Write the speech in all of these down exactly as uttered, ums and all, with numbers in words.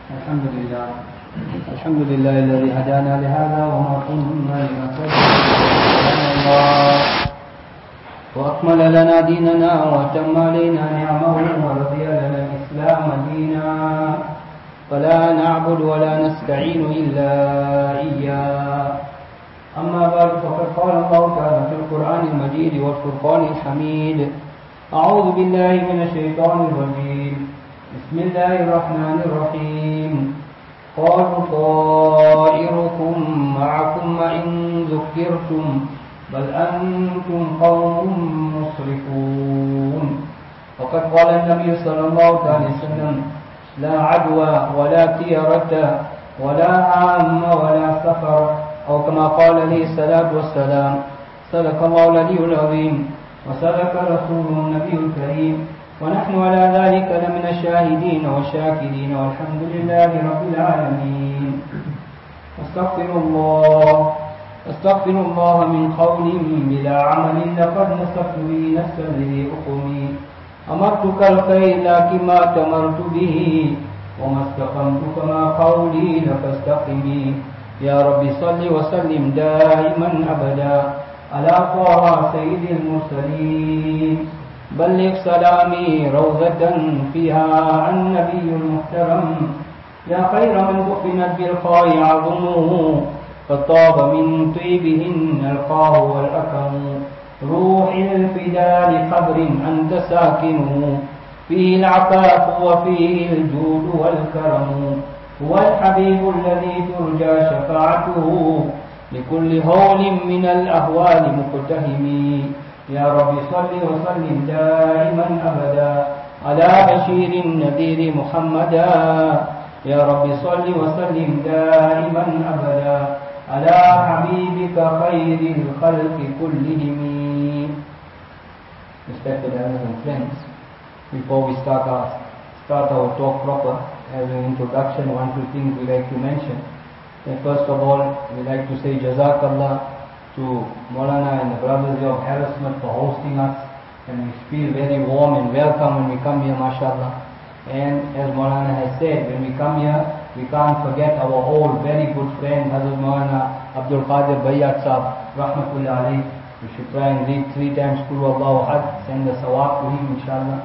الحمد لله الحمد لله الذي هدانا لهذا وما كنا لنهتدي لولا أن الله وأكمل لنا ديننا وأتم علينا نعمه ورضي لنا الإسلام دينا فلا نعبد ولا نستعين إلا إياه. أما بعد فقد قال الله تعالى في القرآن المجيد والفرقان الحميد: أعوذ بالله من الشيطان الرجيم، بسم الله الرحمن الرحيم. قالوا طائركم معكم وإن ذكرتم بل أنتم قوم مسرفون. وقد قال النبي صلى الله عليه وسلم: لا عدوى ولا طيرة ولا عام ولا سفر، أو كما قال عليه الصلاة والسلام. صدق الله العلي العظيم وصدق رسوله النبي الكريم، ونحن على ذلك لمن الشاهدين والشاكرين، والحمد لله رب العالمين. استغفر الله استغفر الله من قول بلا عمل لقد نسبت به نفسا ذي أقمي. أمرتك الخير لكن ما تمرت به، وما استقمت فما قولي لك استقمي. يا رب صل وسلم دائما أبدا على طه سيد المرسلين. بلغ سلامي روضة فيها النبي المحترم، يا خير من دفنت بالخاء عظمه، فطاب من طيبهن القاه والأكم. روح الفداء لقبر أنت ساكنه، فيه العفاف وفيه الجود والكرم. هو الحبيب الذي ترجى شفاعته لكل هول من الأهوال مقتهم. يا رب صل وسلم دائما أبدا على بشير النذير محمدا. يا رب صل وسلم دائما أبدا على حبيبك خير الخلق كلهم. Respected elders and friends, before we start our, start our talk proper, as an introduction, one two things we like to mention. Then first of all, we like to say Jazakallah to Maulana and the brothers of Harrismith for hosting us, and we feel very warm and welcome when we come here, mashallah. And as Maulana has said, when we come here, we can't forget our old very good friend Hazrat Maulana Abdul Qadir Bayyat Sahab, Rahmatullah alayhi. We should try and read three times Qul Huwallahu Ahad, send the sawab to him, inshallah.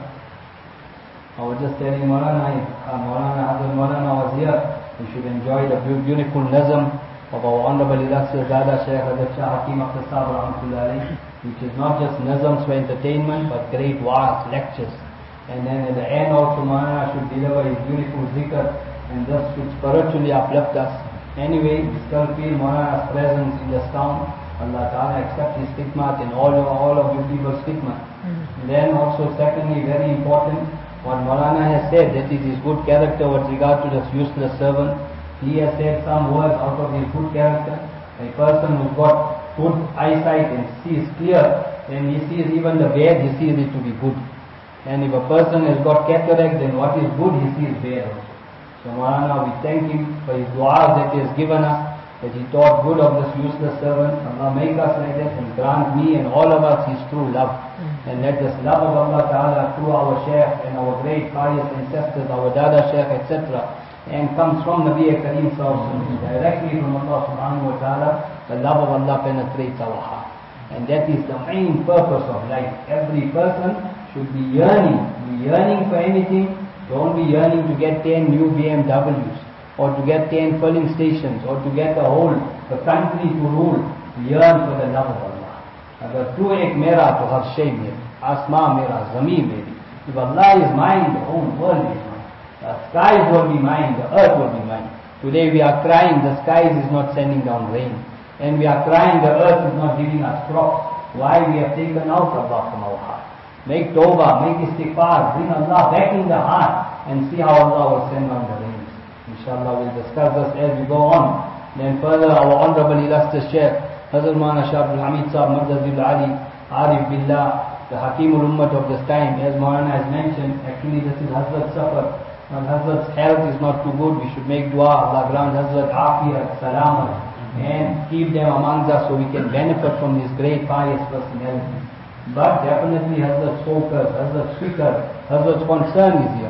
I was just telling Maulana, if uh, Maulana Hazrat Maulana was here, we should enjoy the beautiful nazm of our Honorable Illustrious Dada Shaykh Hazrat Shah Hakim Akhtar Sahab Rahmatullah alayhi, which is not just nazms for entertainment, but great wa'az, lectures. And then at the end also Maulana should deliver his beautiful zikr, and thus should spiritually uplift us. Anyway, we still feel Maulana's presence in this town. Allah Ta'ala accept his khidmat and all, all of you people's khidmat. Mm-hmm. Then also secondly, very important, what Maulana has said, that is his good character with regard to this useless servant. He has said some words out of his good character. A person who's got good eyesight and sees clear, then he sees even the bad, he sees it to be good. And if a person has got cataract, then what is good, he sees bad also. So Maulana, we thank him for his du'as that he has given us, that he taught good of this useless servant. Allah make us like that and grant me and all of us his true love. Mm-hmm. And let this love of Allah Ta'ala through our Shaykh and our great pious ancestors, our Dada Shaykh, et cetera, and comes from Nabi Kareem Sallallahu Alaihi Wasallam, directly from Allah Subhanahu Wa Ta'ala, the love of Allah penetrates our heart. And that is the main purpose of life. Every person should be yearning, be yearning for anything. Don't be yearning to get ten new B M Ws, or to get ten filling stations, or to get the whole the country to rule. Yearn for the love of Allah. Agar tu ek mera to har shay mera, asma mera, zameen meri. If Allah is mine, the whole world is mine. The skies will be mine, the earth will be mine. Today we are crying, the skies is not sending down rain. And we are crying, the earth is not giving us crops. Why? We have taken out Allah from our heart. Make tawbah, make istighfar, bring Allah back in the heart, and see how Allah will send down the rain. Inshallah, we'll discuss this as we go on. Then further, our Honorable Illustrious Shaykh Hazrat Maulana Shah Abdul Hamid Sahab Madazil Ali, Arif Billah, the Hakimul Ummat of this time. As Maulana has mentioned, actually this is Hazrat Safar. When Hazrat's health is not too good, we should make dua, Allah grant Hazrat Afiyat, Salamat, and keep them amongst us so we can benefit from this great pious personality. But definitely Hazrat's focus, Hazrat's fikr, Hazrat's concern is here. So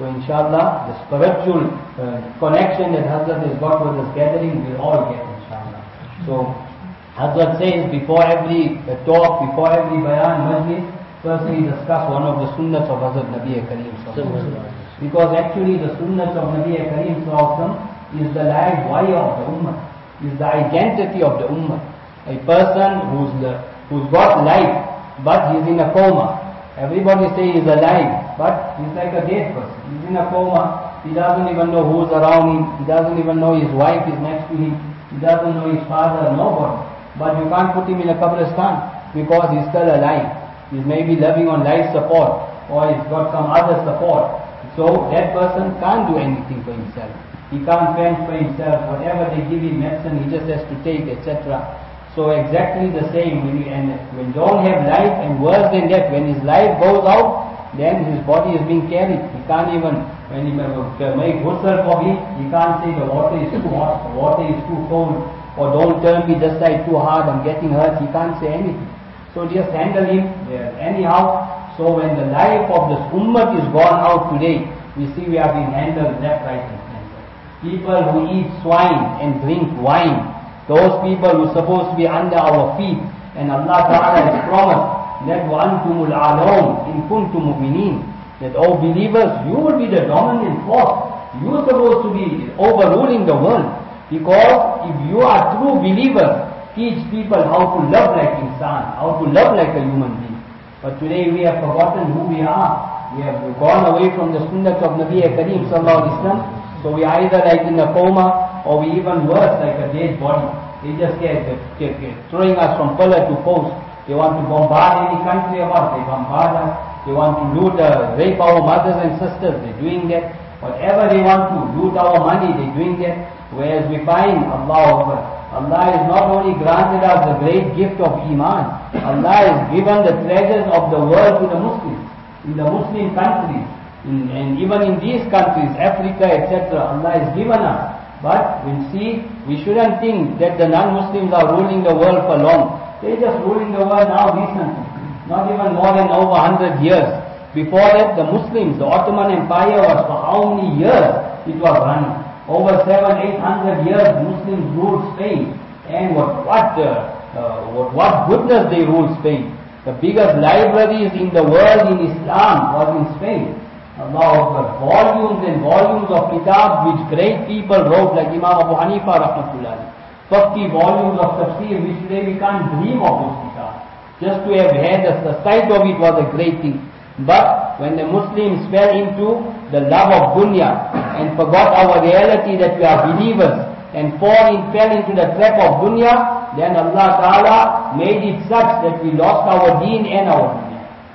So inshallah, the spiritual uh, connection that Hazrat has got with this gathering, we'll all get inshallah. So Hazrat says before every uh, talk, before every bayan, majlis, firstly discuss one of the sunnahs of Hazrat Nabi Kareem Sallallahu Alaihi Wasallam. Because actually the sunnahs of Nabi Kareem Sallallahu Alaihi Wasallam is the life wire of the ummah, is the identity of the ummah. A person who's, the, who's got life, but he's in a coma. Everybody say he's alive, but he's like a dead person. He's in a coma, he doesn't even know who's around him, he doesn't even know his wife is next to him, he doesn't know his father, nobody. But you can't put him in a qabristan because he's still alive. He's maybe living on life support, or he's got some other support. So that person can't do anything for himself. He can't fend for himself. Whatever they give him medicine, he just has to take, et cetera. So exactly the same, when you, and when you don't have life, and worse than that, when his life goes out, then his body is being carried. He can't even, when he make ghusl for him, he can't say the water is too hot, the water is too cold, or don't turn me this side too hard, I'm getting hurt. He can't say anything. So just handle him yeah, anyhow. So when the life of this ummah is gone out today, we see we are being handled left, right and center. People who eat swine and drink wine, those people who are supposed to be under our feet, and Allah Ta'ala has promised that وَأَنْتُمُ الْعَلَوْنَ إِن كُنْتُم مُؤْمِنِينَ, that oh believers, you will be the dominant force. You are supposed to be overruling the world. Because if you are true believers, teach people how to love like insan, how to love like a human being. But today we have forgotten who we are. We have gone away from the sunnah of Nabi Kareem Sallallahu Alaihi Wasallam. So we are either like in a coma, or we even worse, like a dead body. They just get, get, get throwing us from pillar to post. They want to bombard any country of us, they bombard us. They want to loot, uh, rape our mothers and sisters, they're doing that. Whatever they want to, loot our money, they're doing that. Whereas we find Allah, Allah has not only granted us the great gift of Iman, Allah has given the treasures of the world to the Muslims, in the Muslim countries, in, and even in these countries, Africa, et cetera. Allah has given us. But we see, we shouldn't think that the non-Muslims are ruling the world for long. They're just ruling the world now recently, not even more than over one hundred years. Before that, the Muslims, the Ottoman Empire was for how many years it was running? Over seven, eight hundred years, Muslims ruled Spain, and what what, uh, uh, what what goodness they ruled Spain. The biggest libraries in the world in Islam was in Spain. Allah, volumes and volumes of kitab which great people wrote, like Imam Abu Hanifa rahmatullah, fifty volumes of tafsir, which today we can't dream of those kitab. Just to have had the, the sight of it was a great thing. But when the Muslims fell into the love of dunya and forgot our reality that we are believers and fall in, fell into the trap of dunya, then Allah Ta'ala made it such that we lost our deen and our dunya.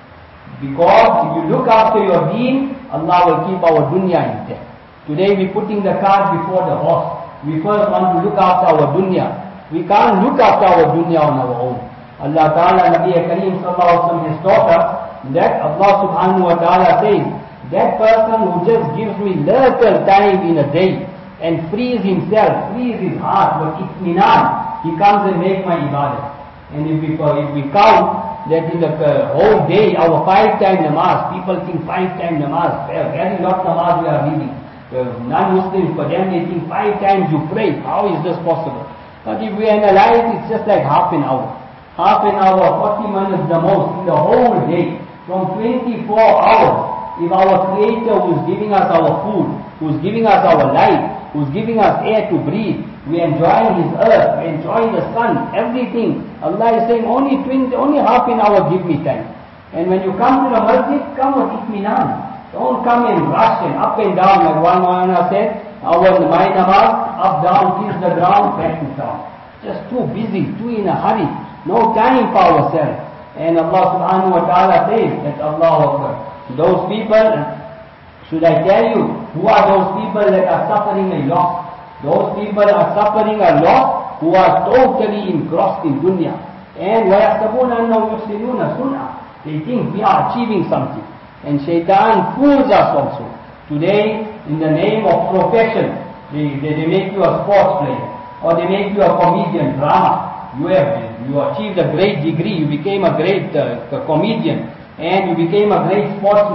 Because if you look after your deen, Allah will keep our dunya intact. Today we're putting the cart before the horse. We first want to look after our dunya. We can't look after our dunya on our own. Allah Ta'ala, Nabi Kareem Sallallahu Alaihi Wasallam has taught us that Allah Subhanahu Wa Ta'ala says, that person who just gives me little time in a day and frees himself, frees his heart with itminan, he comes and makes my ibadah. And if we, if we count that in the uh, whole day, our five-time namaz, people think five-time namaz, very lot namaz we are reading. Uh, non-Muslims, for them they think five times you pray. How is this possible? But if we analyze, it's just like half an hour. Half an hour, forty minutes the most in the whole day. From twenty-four hours, if our Creator who's giving us our food, who's giving us our life, who's giving us air to breathe, we enjoying His earth, we enjoying the sun, everything. Allah is saying only twenty, only half an hour give me time. And when you come to the masjid, come with itminan. Don't come and rush and up and down like one Maulana said, our my namaz, up, down, kiss the ground, back to town. Just too busy, too in a hurry, no time for ourselves. And Allah Subhanahu Wa Ta'ala says that Allah Akbar. Those people, should I tell you, who are those people that are suffering a loss? Those people are suffering a loss who are totally engrossed in dunya. And وَيَحْسَبُونَ أَنَّهُمْ يُحْسِنُونَ صُنْعًا. They think we are achieving something. And shaitan fools us also. Today, in the name of profession, they, they, they make you a sports player, or they make you a comedian, drama. You have, you achieved a great degree, you became a great uh, comedian, and you became a great sportsman,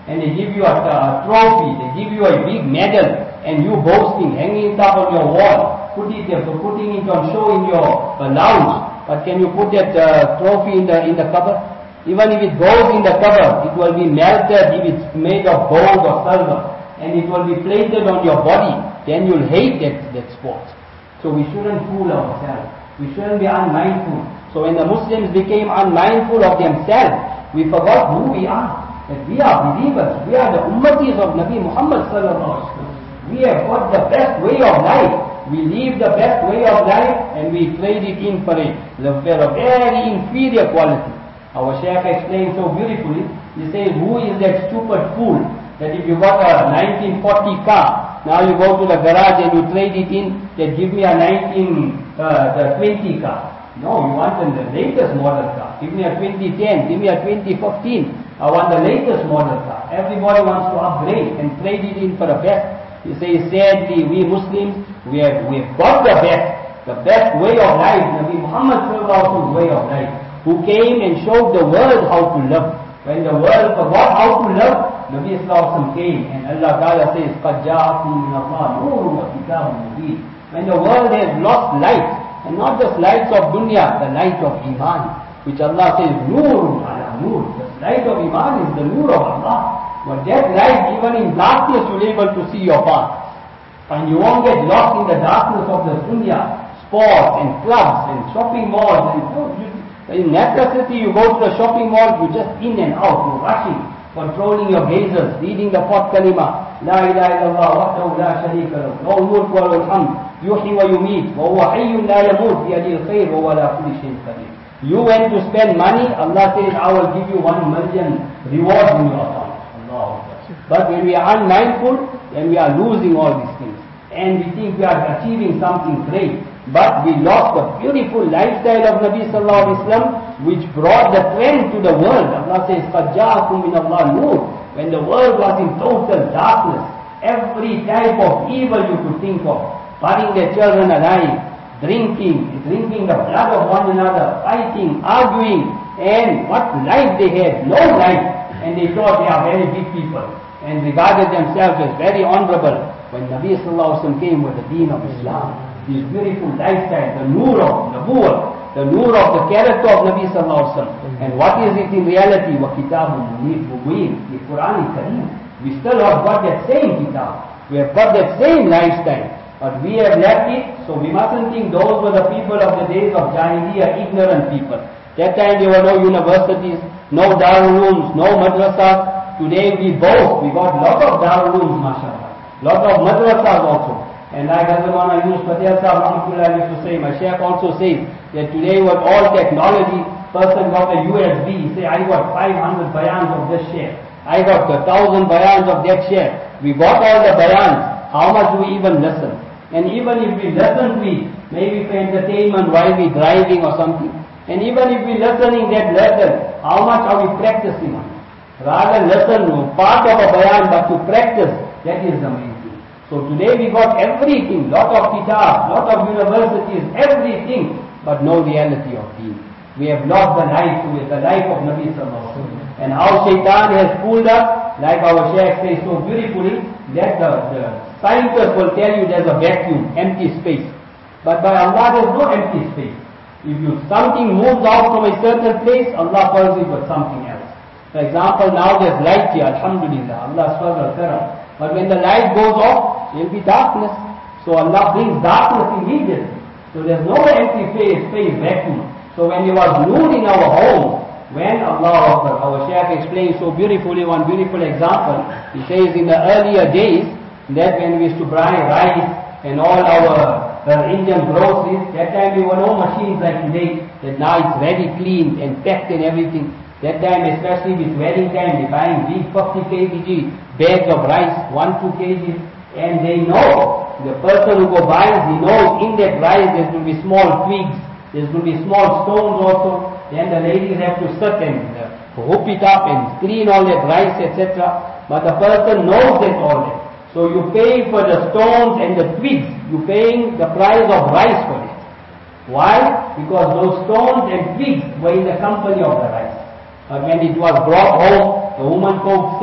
and they give you a, a trophy, they give you a big medal, and you boasting, hanging it up on your wall, put it there, putting it on show in your uh, lounge. But can you put that uh, trophy in the in the cupboard? Even if it goes in the cupboard, it will be melted if it's made of gold or silver, and it will be plated on your body. Then you'll hate that that sport. So we shouldn't fool ourselves. We shouldn't be unmindful. So when the Muslims became unmindful of themselves, we forgot who we are. That we are believers. We are the ummatis of Nabi Muhammad sallallahu alaihi wasallam. We have got the best way of life. We leave the best way of life and we trade it in for a, for a very inferior quality. Our Shaykh explained so beautifully. He says, who is that stupid fool that if you got a nineteen forty car, now you go to the garage and you trade it in, that give me a nineteen twenty car. No, you want the latest model car. Give me a twenty ten, give me a twenty fifteen. I want the latest model car. Everybody wants to upgrade and trade it in for the best. He says, sadly, we Muslims, we have, we have got the best, the best way of life, Nabi Muhammad sallallahu alaihi wasallam's way of life, who came and showed the world how to live. When the world forgot how to live, Nabi sallallahu alaihi wasallam came, and Allah Ta'ala says, قَدْ جَاءَكُمْ مِنَ اللَّهِ نُورٌ وَكِتَابٌ مُبِينٌ. When the world has lost light, and not just lights of dunya, the light of Iman, which Allah says, Nur ala Nur. The light of Iman is the Nur of Allah. But that light, even in darkness, you'll be able to see your path. And you won't get lost in the darkness of the dunya, sports and clubs and shopping malls. And in necessity, you go to the shopping mall, you're just in and out, you're rushing, controlling your gazes, reading the fourth kalima, La ilaha illallah, wahdahu la sharika lahu, lahu mulku wa lahu alhamd, yuhyi wa yumeet, wa huwa hayyun la yamut, biyadihil khair, wa huwa ala kulli shay'in qadir. You went to spend money, Allah says, I will give you one million rewards in your account. But when we are unmindful, then we are losing all these things. And we think we are achieving something great. But we lost the beautiful lifestyle of Nabi sallallahu alaihi wasallam, which brought the trend to the world. Allah says, قَدْ جَاءَكُمْ مِنَ اللَّهِ نُورٌ. When the world was in total darkness, every type of evil you could think of, burning their children alive, drinking, drinking the blood of one another, fighting, arguing, and what life they had, no life. And they thought they are very big people and regarded themselves as very honorable. When Nabi sallallahu alaihi wasallam came with the deen of Islam, this beautiful lifestyle, the nur of Nabuwwah, the nur of the character of Nabi sallallahu alaihi wasallam. And what is it in reality? Wa kitabun mubin, the Quran Kareem. We still have got that same kitab. We have got that same lifestyle. But we have left it, so we mustn't think those were the people of the days of Jahiliyyah, ignorant people. That time there were no universities, no darul ulooms, no madrasas. Today we boast, we got lot of darul ulooms, mashallah. Lot of madrasas also. And like Hazrat Yunus Patel Sahib Rahmatullah used to say, my Shaykh also says, that today with all technology, person got a U S B, say I got five hundred bayans of this Shaykh. I got a thousand bayans of that Shaykh. We got all the bayans. How much do we even listen? And even if we listen, we maybe for entertainment while we driving or something. And even if we listening that lesson, how much are we practicing on it? Rather listen part of a bayan, but to practice, that is the main thing. So today we got everything, lot of kitab, lot of universities, everything, but no reality of deen. We have lost the life to it, the life of Nabi sallallahu alaihi wasallam. And how shaitan has fooled us, like our Shaykh says so beautifully, that the, the scientists will tell you there's a vacuum, empty space. But by Allah there's no empty space. If you, something moves out from a certain place, Allah fills it with something else. For example, now there's light here, alhamdulillah, Allah's fazl karam. But when the light goes off, there will be darkness. So Allah brings darkness immediately. So there's no empty space, space vacuum. So when there was nur in our home, when Allah, our Shaykh explains so beautifully, one beautiful example, he says in the earlier days, that when we used to buy rice and all our uh, Indian groceries, that time there were no machines like today, that now it's ready, clean and packed and everything. That time, especially with wedding time, they're buying big fifty kilograms bags of rice, one, two kilograms, and they know, the person who go buys, he knows in that rice there's going to be small twigs, there's going to be small stones also, then the ladies have to sit and uh, hook it up and clean all that rice, et cetera. But the person knows that all that. So you pay for the stones and the twigs, you're paying the price of rice for it. Why? Because those stones and twigs were in the company of the rice. But when it was brought home, the woman folk said,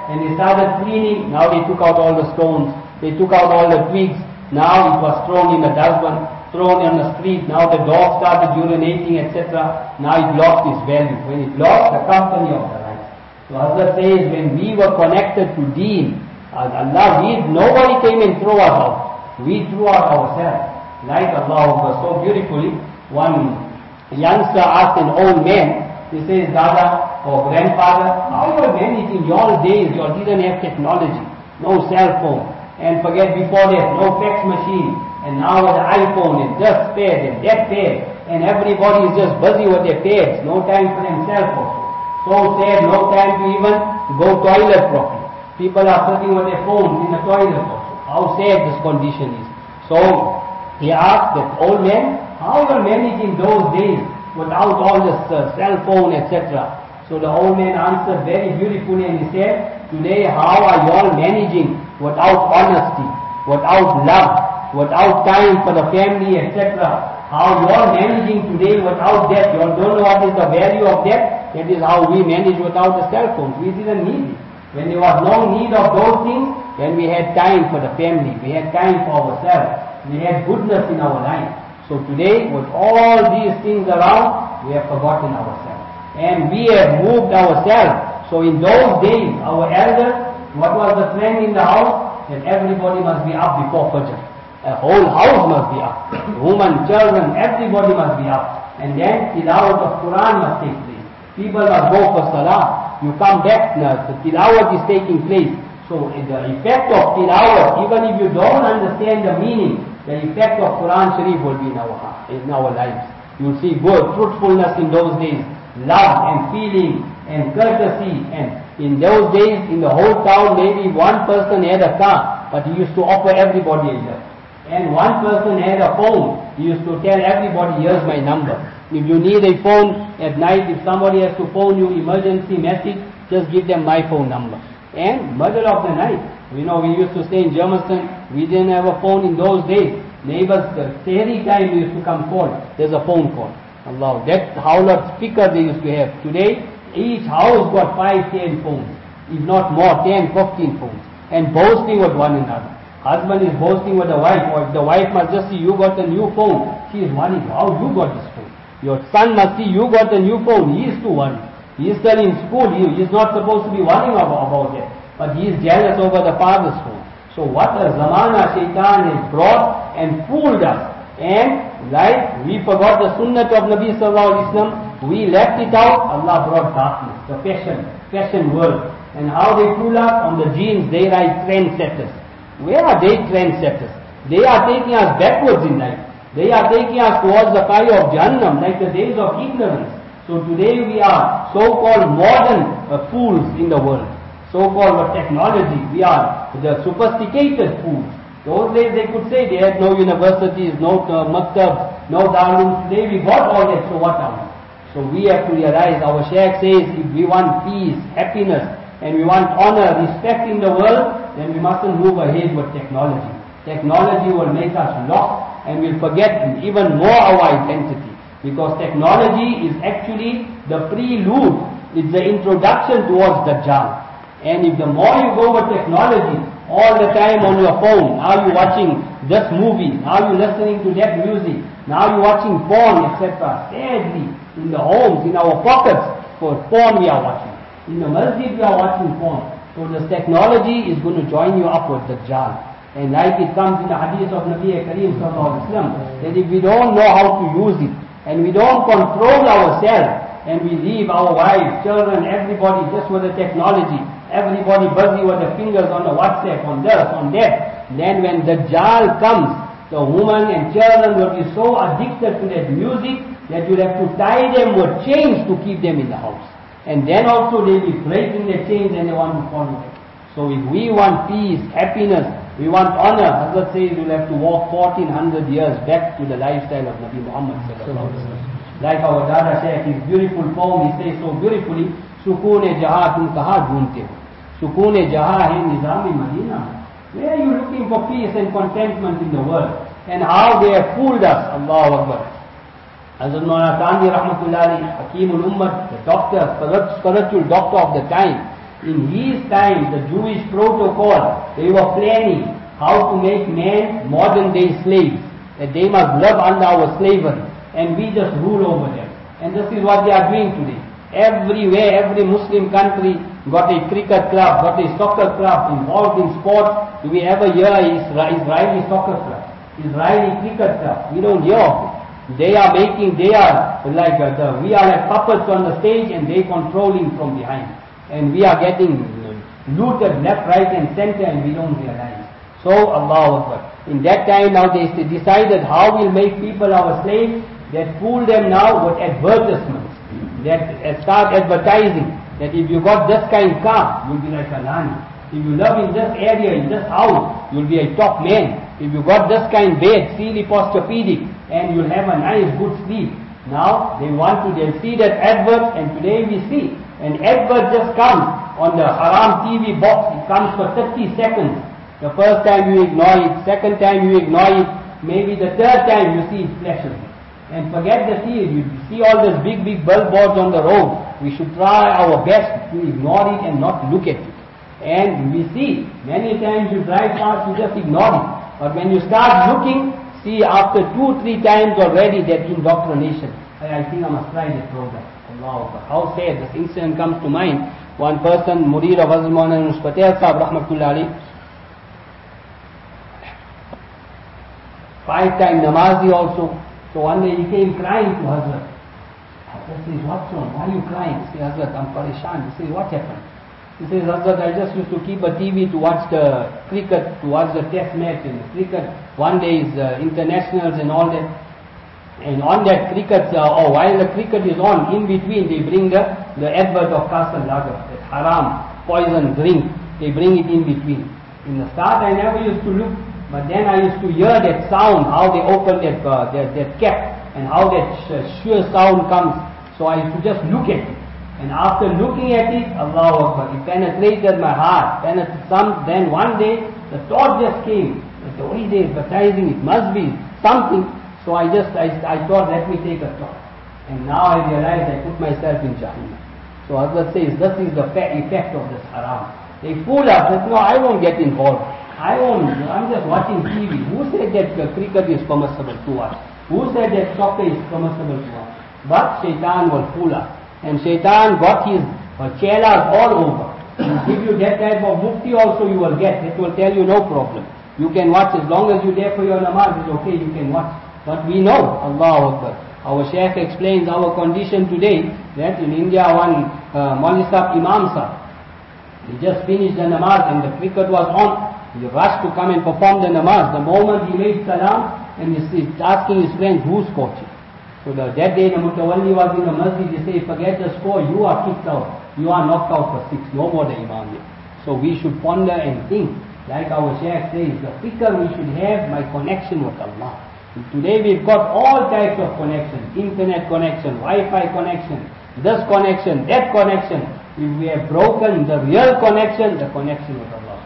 and they started cleaning. Now they took out all the stones, they took out all the twigs. Now it was thrown in the dustbin, thrown on the street. Now the dog started urinating, et cetera. Now it lost its value. When it lost the company of the light. So Hazrat says, when we were connected to Deen, Allah, we, nobody came and threw us out. We threw out ourselves. Like Allah, so beautifully, one youngster asked an old man, he says, Dada or grandfather, how you were managing your days? You didn't have technology, no cell phone. And forget before that, no fax machine. And now with the iPhone and just pad and that pad. And everybody is just busy with their pads. No time for themselves also. So sad, no time to even go toilet properly. People are sitting with their phones in the toilet also. How sad this condition is. So he asked that old man, how you are managing those days without all this uh, cell phone, et cetera. So the old man answered very beautifully and he said, today how are you all managing without honesty, without love, without time for the family, et cetera. How you are managing today without that. You all don't know what is the value of that. That is how we manage without the cell phones. We didn't need it. When there was no need of those things, then we had time for the family. We had time for ourselves. We had goodness in our life. So today, with all these things around, we have forgotten ourselves. And we have moved ourselves. So in those days, our elders, what was the trend in the house? That everybody must be up before Fajr. A whole house must be up. Women, children, everybody must be up. And then tilawat of Quran must take place. People must go for salah. You come back, now, the tilawat is taking place. So the effect of tilawat, even if you don't understand the meaning, the effect of Quran Sharif will be in our in our lives. You'll see good fruitfulness in those days, love and feeling and courtesy. And in those days, in the whole town, maybe one person had a car, but he used to offer everybody a lift. And one person had a phone. He used to tell everybody, here's my number. If you need a phone at night, if somebody has to phone you emergency message, just give them my phone number. And middle of the night, you know, we used to stay in Germiston, we didn't have a phone in those days. Neighbors, every time we used to come call, there's a phone call. Allah, that's how much speaker they used to have. Today, each house got five, ten phones, if not more, ten, fifteen phones, and boasting with one another. Husband is boasting with the wife, or if the wife must just see you got a new phone, she is worried, how you got this phone? Your son must see you got a new phone, he is too worried. He is still in school, he is not supposed to be worrying about, about that, but he is jealous over the father's phone. So what a zamana shaitan has brought and fooled us. And like we forgot the sunnah of Nabi sallallahu alaihi wasallam, we left it out, Allah brought darkness, the fashion, fashion world. And how they fool us? On the genes they write trendsetters. Where are they trendsetters? They are taking us backwards in life. They are taking us towards the fire of Jahannam, like the days of ignorance. So today we are so-called modern uh, fools in the world. So-called with technology, we are the sophisticated fools. Those days they could say they had no universities, no uh, maktabs, no darulum. Today we got all that, so what are we? So we have to realize, our Shaykh says, if we want peace, happiness, and we want honor, respect in the world, then we mustn't move ahead with technology. Technology will make us lost, and we'll forget even more our identity. Because technology is actually the prelude, it's the introduction towards Dajjal. And if the more you go with technology, all the time on your phone, now you're watching this movie, now you're listening to that music, now you're watching porn, et cetera. Sadly, in the homes, in our pockets, for porn we are watching. In the masjid we are watching porn. So this technology is going to join you up with Dajjal. And like it comes in the hadith of Nabi Kareem sallallahu alaihi wasallam, that if we don't know how to use it, and we don't control ourselves, and we leave our wives, children, everybody just with the technology, everybody busy with the fingers on the WhatsApp, on this, on that, then when Dajjal comes, the woman and children will be so addicted to that music that you'll have to tie them with chains to keep them in the house. And then also they'll be breaking their chains and they want to follow it. So if we want peace, happiness, we want honor, Hazrat says we'll have to walk fourteen hundred years back to the lifestyle of Nabi Muhammad sallallahu alaihi wasallam. Like our Dada Shaykh, his beautiful poem, he says so beautifully, Sukun-e Jahan tum kaha dhoonte ho? Sukun-e Jahan hai Nizam-e Madina. Where are you looking for peace and contentment in the world? And how they have fooled us, Allahu Akbar. Hazrat Maulana Tanvi Rahmatullahi, Hakimul Ummah, the doctor, spiritual doctor of the time, In his time, the Jewish protocol, they were planning how to make men modern day slaves, that they must live under our slavery, and we just rule over them. And this is what they are doing today. Everywhere, every Muslim country got a cricket club, got a soccer club involved in sport. Do we ever hear Israeli soccer club, Israeli cricket club? We don't hear of it. They are making, they are like, uh, the, we are like puppets on the stage and they controlling from behind. And we are getting looted left, right and center and we don't realize. So, Allahu Akbar. In that time now they decided how we'll make people our slaves. That fool them now with advertisements. That uh, start advertising. That if you got this kind of car, you'll be like a Lani. If you live in this area, in this house, you'll be a top man. If you got this kind of bed, Sealy Posturepedic, and you'll have a nice good sleep. Now, they want to, they'll see that advert, and today we see, an advert just comes on the Haram T V box, it comes for thirty seconds. The first time you ignore it, second time you ignore it, maybe the third time you see it flashes. And forget the T V, you see all those big, big billboards on the road. We should try our best to ignore it and not look at it. And we see, many times you drive past, you just ignore it. But when you start looking, see after two, three times already that indoctrination. I, I think I must try that program. Allah, how sad, this incident comes to mind. One person, Murid of Hazrat Maulana Yunus Patel Sahib, Rahmatullah Ali, five-time Namazi also. So one day he came crying to Hazrat. Hazrat says, what's wrong? Why are you crying? He says, Hazrat, I'm parishan. He says, what happened? He says, Hazrat, I just used to keep a T V to watch the cricket, to watch the test match and the cricket. One day is uh, internationals and all that. And on that cricket, uh, or while the cricket is on, in between they bring the, the advert of Kasal Lagar, that haram, poison drink. They bring it in between. In the start I never used to look, but then I used to hear that sound, how they open that, uh, that, that cap, and how that sh sure sound comes. So I used to just look at it. And after looking at it, Allahu Akbar, it penetrated my heart. Penetrated some, then one day, the thought just came, that the way they are advertising, it must be something. So I just, I, I thought, let me take a thought. And now I realize I put myself in Jahannam. So Hazrat says, this is the effect of this haram. They fool us, that no, I won't get involved. I won't, I'm just watching T V. Who said that uh, cricket is permissible to us? Who said that soccer is permissible to us? But Shaitan will fool us. And Shaitan got his uh, chelas all over. He'll give you that type of mufti also you will get. It will tell you no problem. You can watch as long as you're there for your namaz, it's okay, you can watch. But we know, Allahu Akbar. Our Shaykh explains our condition today, that in India one uh, Maulvi Sahib Imam Sahib, he just finished the namaz and the cricket was on. He rushed to come and perform the namaz. The moment he made salam, and he's asking his friends, who's coaching? So the, that day the Mutawalli was in the masjid, he said, forget the score, you are kicked out. You are knocked out for six, no more the Imam here. So we should ponder and think, like our Shaykh says, the fikr we should have my connection with Allah. Today we've got all types of connection, internet connection, Wi-Fi connection, this connection, that connection. If we have broken the real connection, the connection with Allah.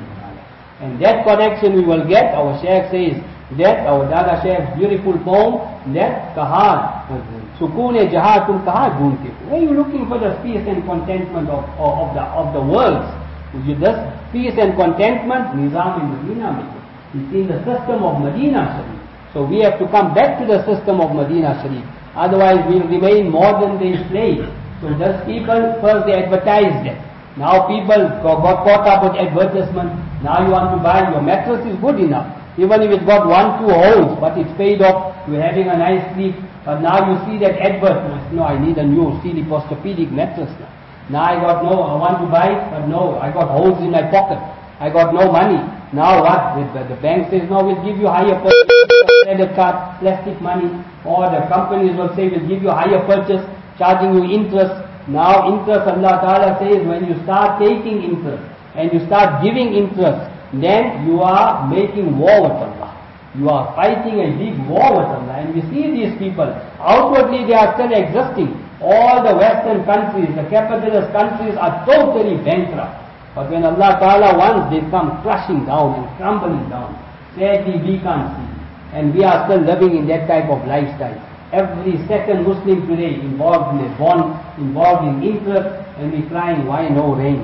And that connection we will get, our Shaykh says, that our Dada Shaykh's beautiful poem, that kaha, sukoon-e jahan tum kaha dhoondte. Where are you looking for the peace and contentment of, of, of the of the worlds? This peace and contentment, Nizam in Medina Sharif. It's in the system of Medina Sharif. So we have to come back to the system of Medina Sharif. Otherwise we'll remain modern day slaves. So those people, first they advertised it. Now people got caught up with advertisement. Now you want to buy, your mattress is good enough. Even if it's got one, two holes, but it's paid off, you're having a nice sleep. But now you see that advert, no, I need a new Sealy Posturepedic mattress now. Now I got no, I want to buy it, but no, I got holes in my pocket. I got no money. Now what? The, the bank says, no, we'll give you higher purchase, credit card, plastic money. Or the companies will say, we'll give you higher purchase, charging you interest. Now interest, Allah Ta'ala says, when you start taking interest, and you start giving interest, then you are making war with Allah. You are fighting a big war with Allah. And we see these people, outwardly they are still existing. All the Western countries, the capitalist countries are totally bankrupt. But when Allah Ta'ala wants, they come crushing down and crumbling down. Sadly, we can't see. And we are still living in that type of lifestyle. Every second Muslim today involved in a bond, involved in interest, and we crying, why no rains?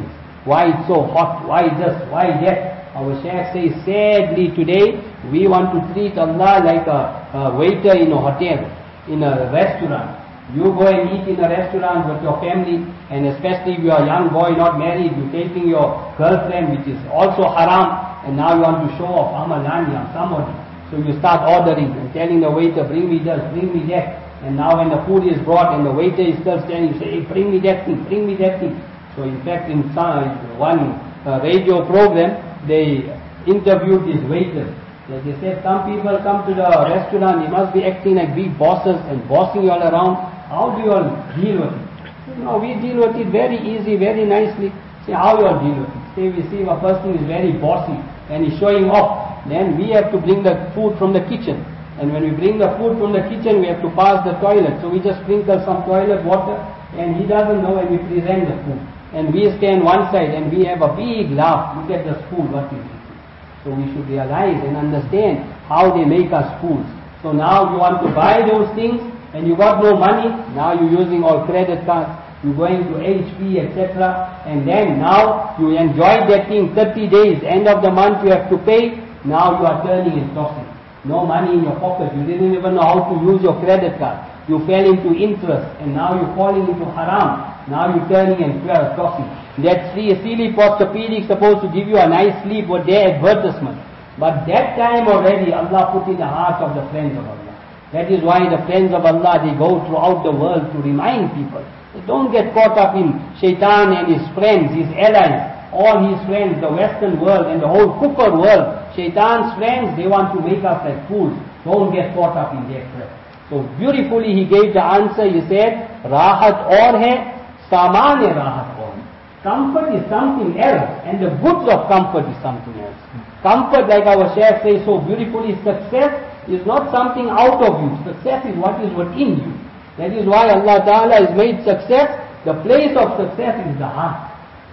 why it's so hot, why this, why that. Our Shaykh says, sadly today, we want to treat Allah like a, a waiter in a hotel, in a restaurant. You go and eat in a restaurant with your family, and especially if you are a young boy, not married, you're taking your girlfriend, which is also haram, and now you want to show off, I'm a lani, I'm somebody. So you start ordering and telling the waiter, bring me this, bring me that. And now when the food is brought and the waiter is still standing, you say, hey, bring me that thing, bring me that thing. So in fact, in some, one uh, radio program, they interviewed these waiters. They said, some people come to the restaurant, they must be acting like big bosses and bossing you all around. How do you all deal with it? You know, we deal with it very easy, very nicely. Say, how you all deal with it? Say, we see if a person is very bossy and he's showing off, then we have to bring the food from the kitchen. And when we bring the food from the kitchen, we have to pass the toilet. So we just sprinkle some toilet water, and he doesn't know, and we present the food. And we stand one side and we have a big laugh. Look at this food, what is it? So we should realize and understand how they make us fools. So now you want to buy those things, and you got no money, now you're using all credit cards, you're going to H P, et cetera. And then now you enjoy that thing thirty days, end of the month you have to pay, now you are turning and tossing. No money in your pocket, you didn't even know how to use your credit card. You fell into interest, and now you're falling into haram. Now you're turning and tossing. That silly orthopedic supposed to give you a nice sleep with their advertisement. But that time already Allah put in the heart of the friends of Allah. That is why the friends of Allah, they go throughout the world to remind people. They don't get caught up in Shaitan and his friends, his allies, all his friends, the Western world and the whole kufr world. Shaitan's friends, they want to make us like fools. Don't get caught up in their trap. So beautifully he gave the answer. He said, Rahat aur hai, saman e rahat aur hai. Comfort is something else, and the goods of comfort is something else. Comfort, like our Shaykh says so beautifully, success is not something out of you. Success is what is within you. That is why Allah Ta'ala has made success, the place of success is the heart.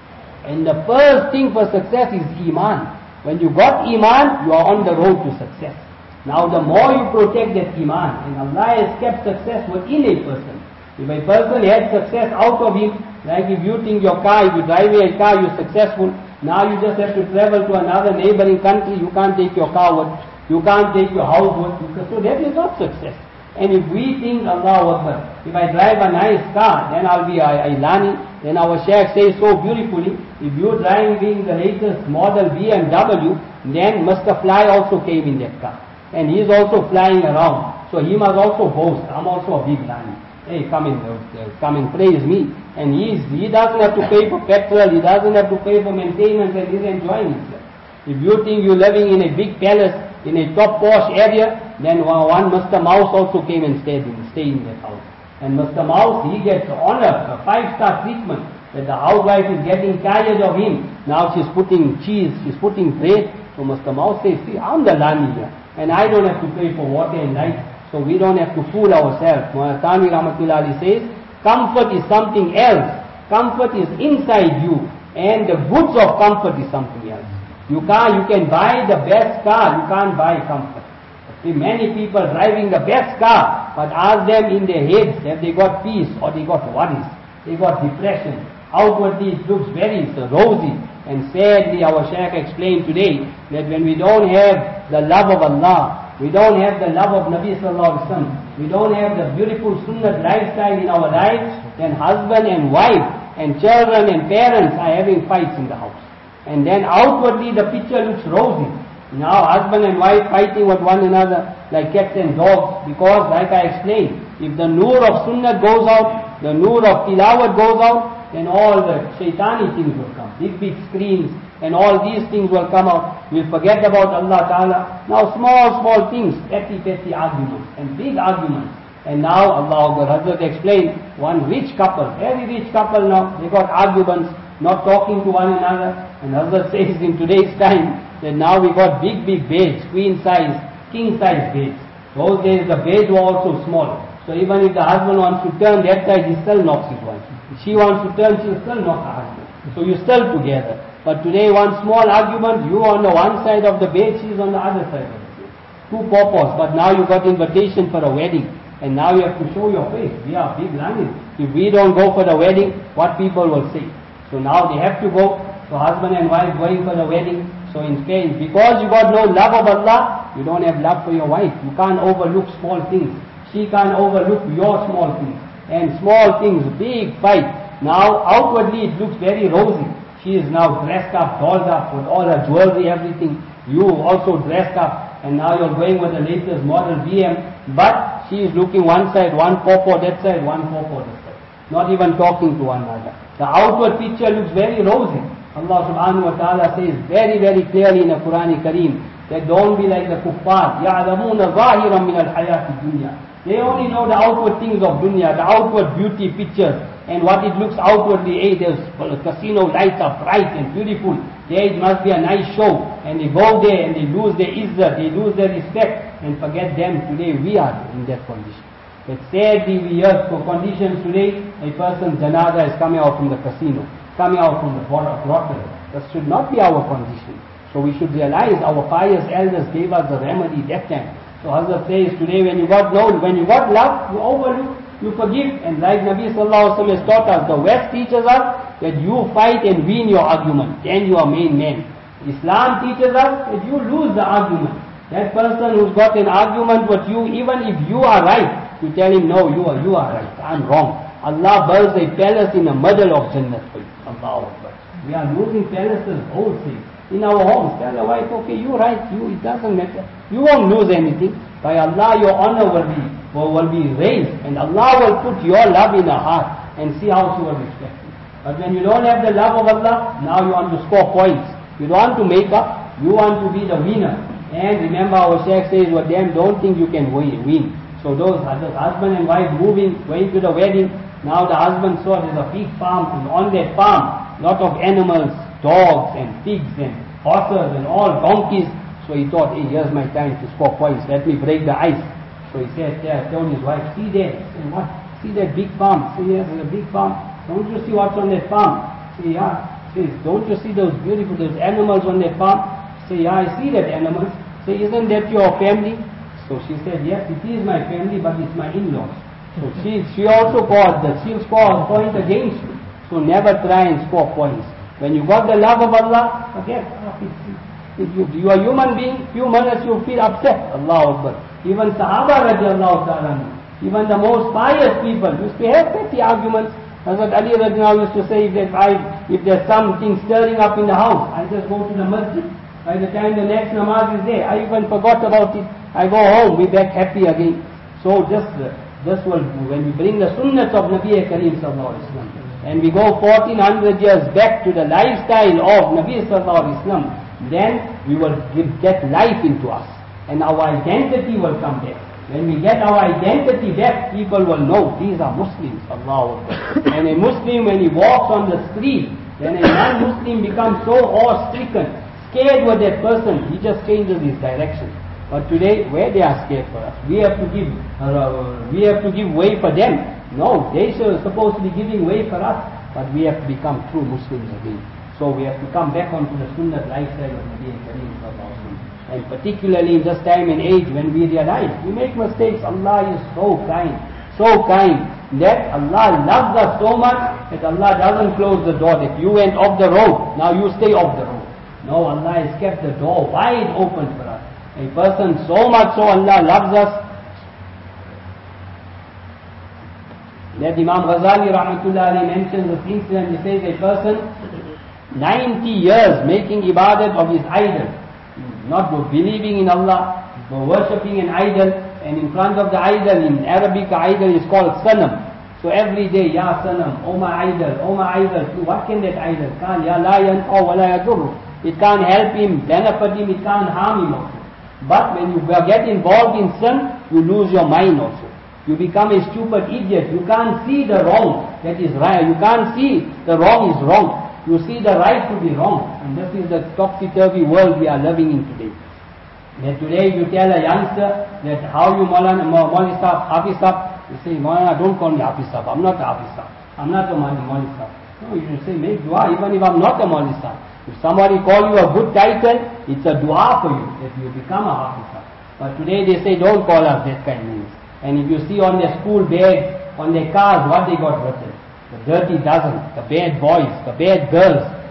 And the first thing for success is Iman. When you got Iman, you are on the road to success. Now the more you protect that Iman, and Allah has kept success within a person. If a person had success out of him, like if you think your car, if you drive a car, you're successful, now you just have to travel to another neighboring country, you can't take your car with, you can't take your house with, so that is not success. And if we think, Allahu Akbar, if I drive a nice car, then I'll be a, a lani, then our Shaykh says so beautifully, if you're driving the latest model B M W, then Mister Fly also came in that car. And he's also flying around. So he must also boast, I'm also a big lani. Hey, come in, uh, come and praise me. And he's, he doesn't have to pay for petrol, he doesn't have to pay for maintenance, and he's enjoying himself. If you think you're living in a big palace, in a top posh area, then one Mister Mouse also came and stayed in, stayed in that house. And Mister Mouse, he gets honor, a five-star treatment, that the housewife is getting tired of him. Now she's putting cheese, she's putting bread. So Mister Mouse says, see, I'm the lani here, and I don't have to pay for water and light, so we don't have to fool ourselves. Mullah Thanvi Rahmatullah Ali says, comfort is something else. Comfort is inside you, and the goods of comfort is something else. You can't, you can buy the best car, you can't buy comfort. See, many people driving the best car, but ask them in their heads, have they got peace or they got worries, they got depression. Outwardly it looks very rosy, and sadly our Shaykh explained today that when we don't have the love of Allah, we don't have the love of Nabi Sallallahu Alaihi Wasallam, we don't have the beautiful sunnah lifestyle in our lives, then husband and wife and children and parents are having fights in the house. And then outwardly the picture looks rosy. Now husband and wife fighting with one another like cats and dogs, because like I explained, if the nur of sunnah goes out, the nur of tilawat goes out, then all the shaitani things will come. Big, big screens and all these things will come out. We'll forget about Allah Ta'ala. Now small, small things, petty, petty arguments and big arguments. And now Allah Akbar, Hazrat explained, one rich couple, very rich couple now, they got arguments, not talking to one another. And Hazrat says in today's time, that now we got big, big beds, queen size, king size beds. Those days the beds were also small. So even if the husband wants to turn that side, he still knocks his wife. If she wants to turn, she'll still knock her husband. So you're still together. But today one small argument, you on the one side of the bed, she's on the other side of the bed. Two purpose, but now you got invitation for a wedding. And now you have to show your face. We are big lanis. If we don't go for the wedding, what people will say? So now they have to go. So husband and wife going for the wedding. So in Spain, because you got no love of Allah, you don't have love for your wife. You can't overlook small things. She can't overlook your small things. And small things, big fight. Now outwardly it looks very rosy. She is now dressed up, dolled up with all her jewelry, everything. You also dressed up, and now you're going with the latest model B M. But she is looking one side, one popo that side, one popo that side. Not even talking to one another. The outward picture looks very rosy. Allah subhanahu wa ta'ala says very very clearly in the Quran Kareem that don't be like the kuffar. يَعْلَمُونَ ظَاهِرًا مِنَ الْحَيَاةِ الدُّنْيَا. They only know the outward things of dunya, the outward beauty pictures, and what it looks outwardly. Hey, there's casino lights are bright and beautiful. There it must be a nice show. And they go there and they lose their izzah, they lose their respect, and forget them. Today we are in that condition. But sadly we hear for conditions today, a person's janazah is coming out from the casino, coming out from the brothel. That should not be our condition. So we should realize our pious elders gave us the remedy that time. So Hazrat says today, when you got no, when you got love, you overlook, you forgive. And like Nabi Sallallahu Alaihi Wasallam has taught us, the West teaches us that you fight and win your argument, then you are main man. Islam teaches us that you lose the argument. That person who's got an argument with you, even if you are right, you tell him, no, you are, you are right, I'm wrong. Allah builds a palace in the middle of Jannah for you. Allahu Akbar. We are losing palaces wholesale. In our homes, tell the wife, okay, you're right, you, it doesn't matter. You won't lose anything. By Allah, your honor will be, will, will be raised, and Allah will put your love in her heart, and see how she will respect you. But when you don't have the love of Allah, now you want to score points. You don't want to make up, you want to be the winner. And remember our Shaykh says, well, them don't think you can win. So those husband and wife moving, going to the wedding, now the husband saw there's a big farm, and on that farm, lot of animals, dogs and pigs and horses and all donkeys. So he thought, hey, here's my time to score points, let me break the ice. So he said, there, told his wife, see there, say, what? See that big farm? See, yes, there's a big farm. Don't you see what's on that farm? Say, yeah. Says, don't you see those beautiful, those animals on that farm? Say, yeah, I see that animals. Say, isn't that your family? So she said, yes, it is my family, but it's my in-laws. So she, she also called that she'll score a point against you. So never try and score points. When you got the love of Allah, forget. If you, you are a human being, few minutes you feel upset. Allahu Akbar. Even Sahaba radiallahu ta'ala, even the most pious people used to have petty arguments. Hazrat Ali radiallahu used to say, if, there's, if there's something stirring up in the house, I just go to the masjid. By the time the next namaz is there, I even forgot about it. I go home, be back happy again. So just, just will, when we bring the sunnahs of Nabi Kareem sallallahu alaihi wasallam, and we go fourteen hundred years back to the lifestyle of Nabi sallallahu alaihi wasallam, then we will give, get life into us, and our identity will come back. When we get our identity back, people will know these are Muslims. Allahu Akbar. And a Muslim, when he walks on the street, then a non-Muslim becomes so awe-stricken, scared with that person, he just changes his direction. But today, where they are scared for us, we have to give, uh, we have to give way for them. No, they are supposed to be giving way for us, but we have to become true Muslims again. So we have to come back onto the Sunnah lifestyle of Nabi Kareem sallallahu alaihi wasallam. And particularly in this time and age when we realize we make mistakes, Allah is so kind, so kind that Allah loves us so much that Allah doesn't close the door. That you went off the road, now you stay off the road. No, Allah has kept the door wide open for us. A person so much so Allah loves us that Imam Ghazali rahmatullah alayhi mentions this incident. He says a person ninety years making ibadat of his idol, not believing in Allah, but worshipping an idol, and in front of the idol, in Arabic idol is called sanam. So every day, Ya sanam, oh my idol, oh my idol, what can that idol? Can't, Ya la yanfa wa la yadurru. It can't help him, benefit him, it can't harm him also. But when you get involved in sin, you lose your mind also. You become a stupid idiot. You can't see the wrong that is right. You can't see the wrong is wrong. You see the right to be wrong. And this is the topsy-turvy world we are living in today. That today you tell a youngster that how you Maulana, Maulana Sahib, Hafiz Sahib, you say, Maulana, don't call me Hafiz Sahib. I'm not a Hafiz Sahib. I'm not a Maulana Sahib. No, you should say, make dua even if I'm not a Maulana Sahib. If somebody call you a good title, it's a dua for you that you become a Hafiz Sahib. But today they say, don't call us that kind of names. And if you see on their school bag, on their cars, what they got written? The dirty dozen, the bad boys, the bad girls.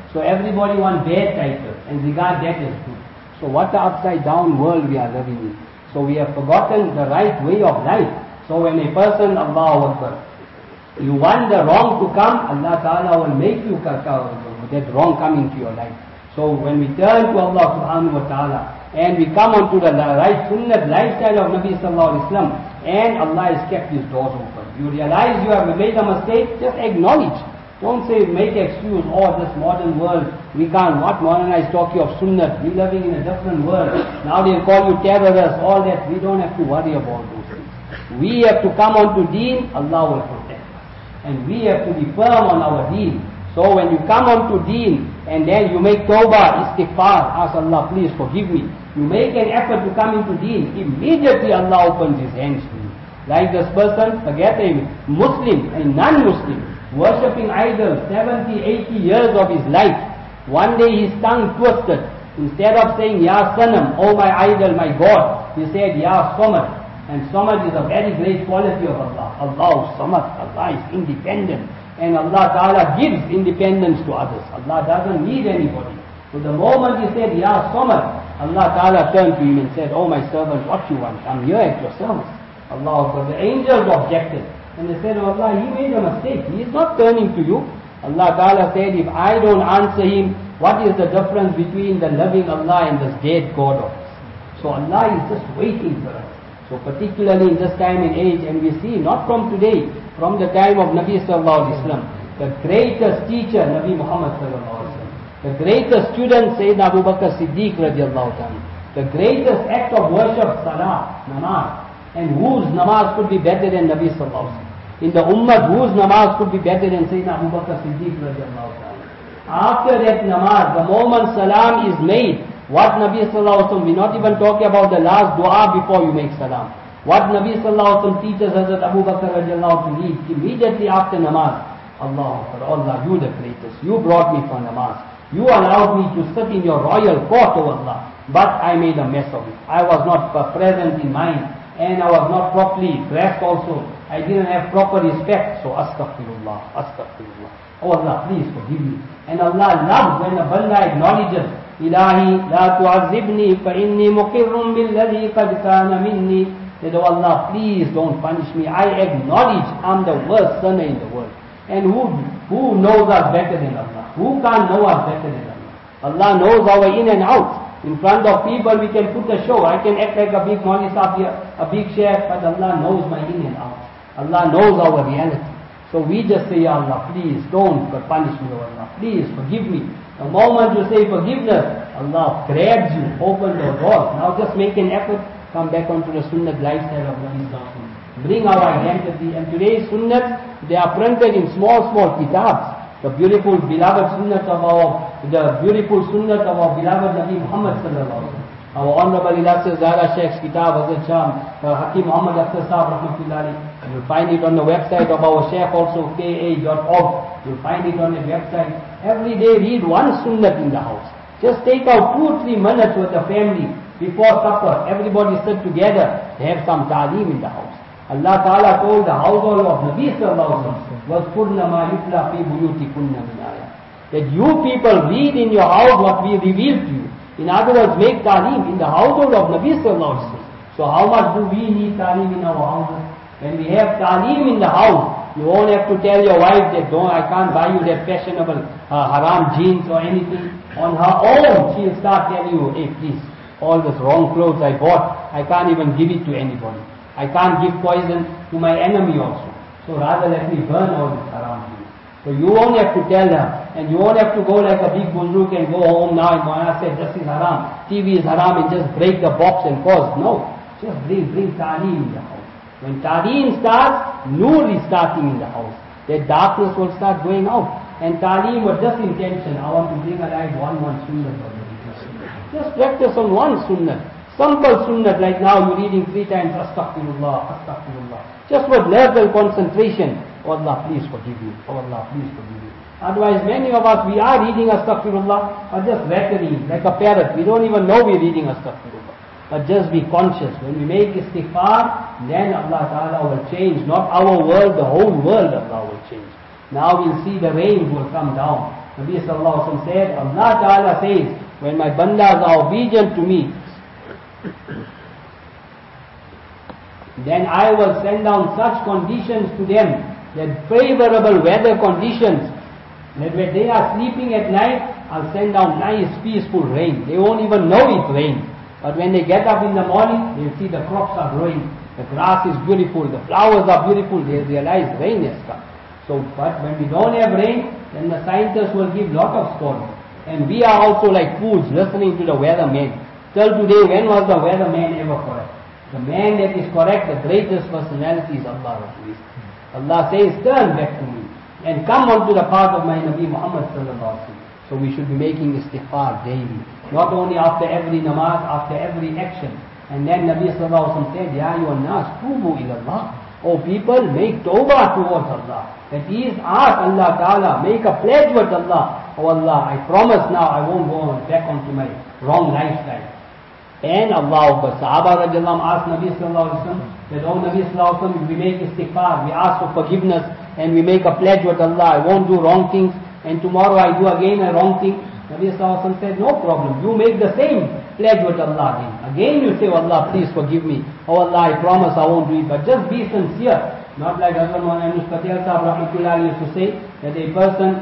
So everybody wants their title and regard that as good. So what an upside down world we are living in. So we have forgotten the right way of life. So when a person, Allahu Akbar, you want the wrong to come, Allah Ta'ala will make you that wrong come into your life. So when we turn to Allah Subhanahu Wa Ta'ala and we come onto the right sunnah lifestyle of Nabi Sallallahu Alaihi Wasallam, and Allah has kept his doors open. You realize you have made a mistake, just acknowledge. Don't say, make excuse, oh, this modern world, we can't, what modernized talking of sunnah, we're living in a different world. Now they'll call you terrorists, all that. We don't have to worry about those things. We have to come onto deen, Allah will protect us. And we have to be firm on our deen. So when you come onto deen, and then you make tawbah, istighfar, ask Allah, please forgive me. You make an effort to come into deen, immediately Allah opens his hands to you. Like this person, forget a Muslim, a non-Muslim, worshipping idols, seventy, eighty years of his life. One day his tongue twisted. Instead of saying, Ya Sanam, oh my idol, my God, he said, Ya Samad. And Samad is a very great quality of Allah. Allah Samad, Allah is independent. And Allah Ta'ala gives independence to others. Allah doesn't need anybody. So the moment he said, Ya Samad, Allah Ta'ala turned to him and said, oh my servant, what you want? I'm here at your service. Allah Akbar. The angels objected. And they said, oh Allah, he made a mistake. He is not turning to you. Allah Ta'ala said, if I don't answer him, what is the difference between the living Allah and this dead God of us? So Allah is just waiting for us. So particularly in this time and age, and we see, not from today, from the time of Nabi Sallallahu Alaihi Wasallam, the greatest teacher, Nabi Muhammad Sallallahu Alaihi Wasallam, the greatest student, Sayyidina Abu Bakr Siddiq radiallahu ta'ala, the greatest act of worship, salah, namaz, and whose namaz could be better than Nabi Sallallahu Alaihi Wasallam? In the ummah, whose namaz could be better than Sayyidina Abu Bakr Siddiq radiallahu ta'ala? After that namaz, the moment salam is made, what Nabi Sallallahu Alaihi Wasallam, we're not even talking about the last dua before you make salam. What Nabi Sallallahu Alaihi Wasallam teaches Hazrat Abu Bakr radiallahu to read immediately after namaz. Allah, Allah, you the greatest. You brought me for namaz. You allowed me to sit in your royal court, O Allah. But I made a mess of it. I was not present in mind. And I was not properly dressed also. I didn't have proper respect. So astaghfirullah, astaghfirullah. Oh Allah, please forgive me. And Allah loves when a banda acknowledges, Ilahi, la tu'azibni fa inni muqirrum billadhi qad kana minni. Said, oh Allah, please don't punish me. I acknowledge I'm the worst sinner in the world. And who, who knows us better than Allah? Who can't know us better than Allah? Allah knows our in and out. In front of people we can put a show. I can act like a big Mauli Sahib here, a big sheikh, but Allah knows my in and out. Allah knows our reality. So we just say, Ya Allah, please don't punish me, O Allah. Please forgive me. The moment you say forgiveness, Allah grabs you, open the doors. Now just make an effort, come back onto the sunnah lifestyle of Nabi Sallallahu Alaihi Wasallam. Bring our identity. And today's sunnah, they are printed in small, small kitabs. The beautiful beloved sunnah of our, the beautiful sunnah of our beloved Nabi Muhammad Sallallahu Alaihi Wasallam. Our Honorable Ilyas Zara Sheikh's kitab, Hazrat Shah, uh, Hakim Muhammad Akhtar Sahib Rahmatullahi. You'll find it on the website of our Sheikh also, K A dot org. You'll find it on the website. Every day read one sunnah in the house. Just take out two or three minutes with the family before supper. Everybody sit together. They have some ta'aleem in the house. Allah Ta'ala told the household of Nabi Sallallahu Alaihi Wasallam, وَذْكُرْنَ مَا يُتْلَى فِي بُيُوتِكُنَّ مِنْ آيَاتٍ, that you people read in your house what we revealed to you. In other words, make ta'aleem in the household of Nabi Sallallahu Alaihi Wasallam. So how much do we need ta'aleem in our houses? When we have ta'aleem in the house, you won't have to tell your wife that, don't, I can't buy you that fashionable uh, haram jeans or anything. On her own, she'll start telling you, hey please, all this wrong clothes I bought, I can't even give it to anybody. I can't give poison to my enemy also. So rather let me burn all this haram jeans. So you won't have to tell her, and you won't have to go like a big buzruk and go home now and Moana said this is haram, T V is haram, and just break the box and cause. No, just bring, bring ta'aleem in the house. When ta'aleem starts, nur is starting in the house. That darkness will start going out. And ta'aleem with this intention, I want to bring alive one one sunnah. Just practice on one sunnah. Simple sunnah, like now you're reading three times, astaghfirullah, astaghfirullah. Just with level concentration. Oh Allah, please forgive me. Oh Allah, please forgive me. Otherwise, many of us, we are reading astaghfirullah, but just rattling like a parrot. We don't even know we're reading astaghfirullah. But just be conscious. When we make istighfar, then Allah Ta'ala will change. Not our world, the whole world Allah will change. Now we'll see the rains will come down. Nabi sallallahu alaihi wasallam said, Allah Ta'ala says, when my bandas are obedient to me, then I will send down such conditions to them, that favorable weather conditions, that when they are sleeping at night, I'll send down nice peaceful rain. They won't even know it's rain. But when they get up in the morning, they'll see the crops are growing, the grass is beautiful, the flowers are beautiful, they realize rain has come. So, but when we don't have rain, then the scientists will give lot of stories. And we are also like fools listening to the weatherman. Till today, when was the weatherman ever correct? The man that is correct, the greatest personality is Allah. Allah says, turn back to me and come onto the path of my Nabi Muhammad sallallahu alaihi wasallam. So we should be making istighfar daily. Not only after every namaz, after every action. And then Nabi sallallahu alaihi wasallam said, Ya ayyuhan nas, tubu ila Allah. Oh people, make tawbah towards Allah. That is, ask Allah Ta'ala, make a pledge with Allah. Oh Allah, I promise now I won't go back onto my wrong lifestyle. And Allah, the Sahaba radiallahu anhu asked Nabi sallallahu alaihi wasallam that, oh Nabi sallallahu alaihi wasallam, we make istighfar, we ask for forgiveness, and we make a pledge with Allah, I won't do wrong things, and tomorrow I do again a wrong thing. Nabi sallallahu alaihi wasallam said, no problem, you make the same pledge with Allah again. Again you say, oh Allah, please forgive me. Oh Allah, I promise I won't do it, but just be sincere. Not like Hazrat Maulana Yunus Patel Sahib Rahmatullah used to say, that a person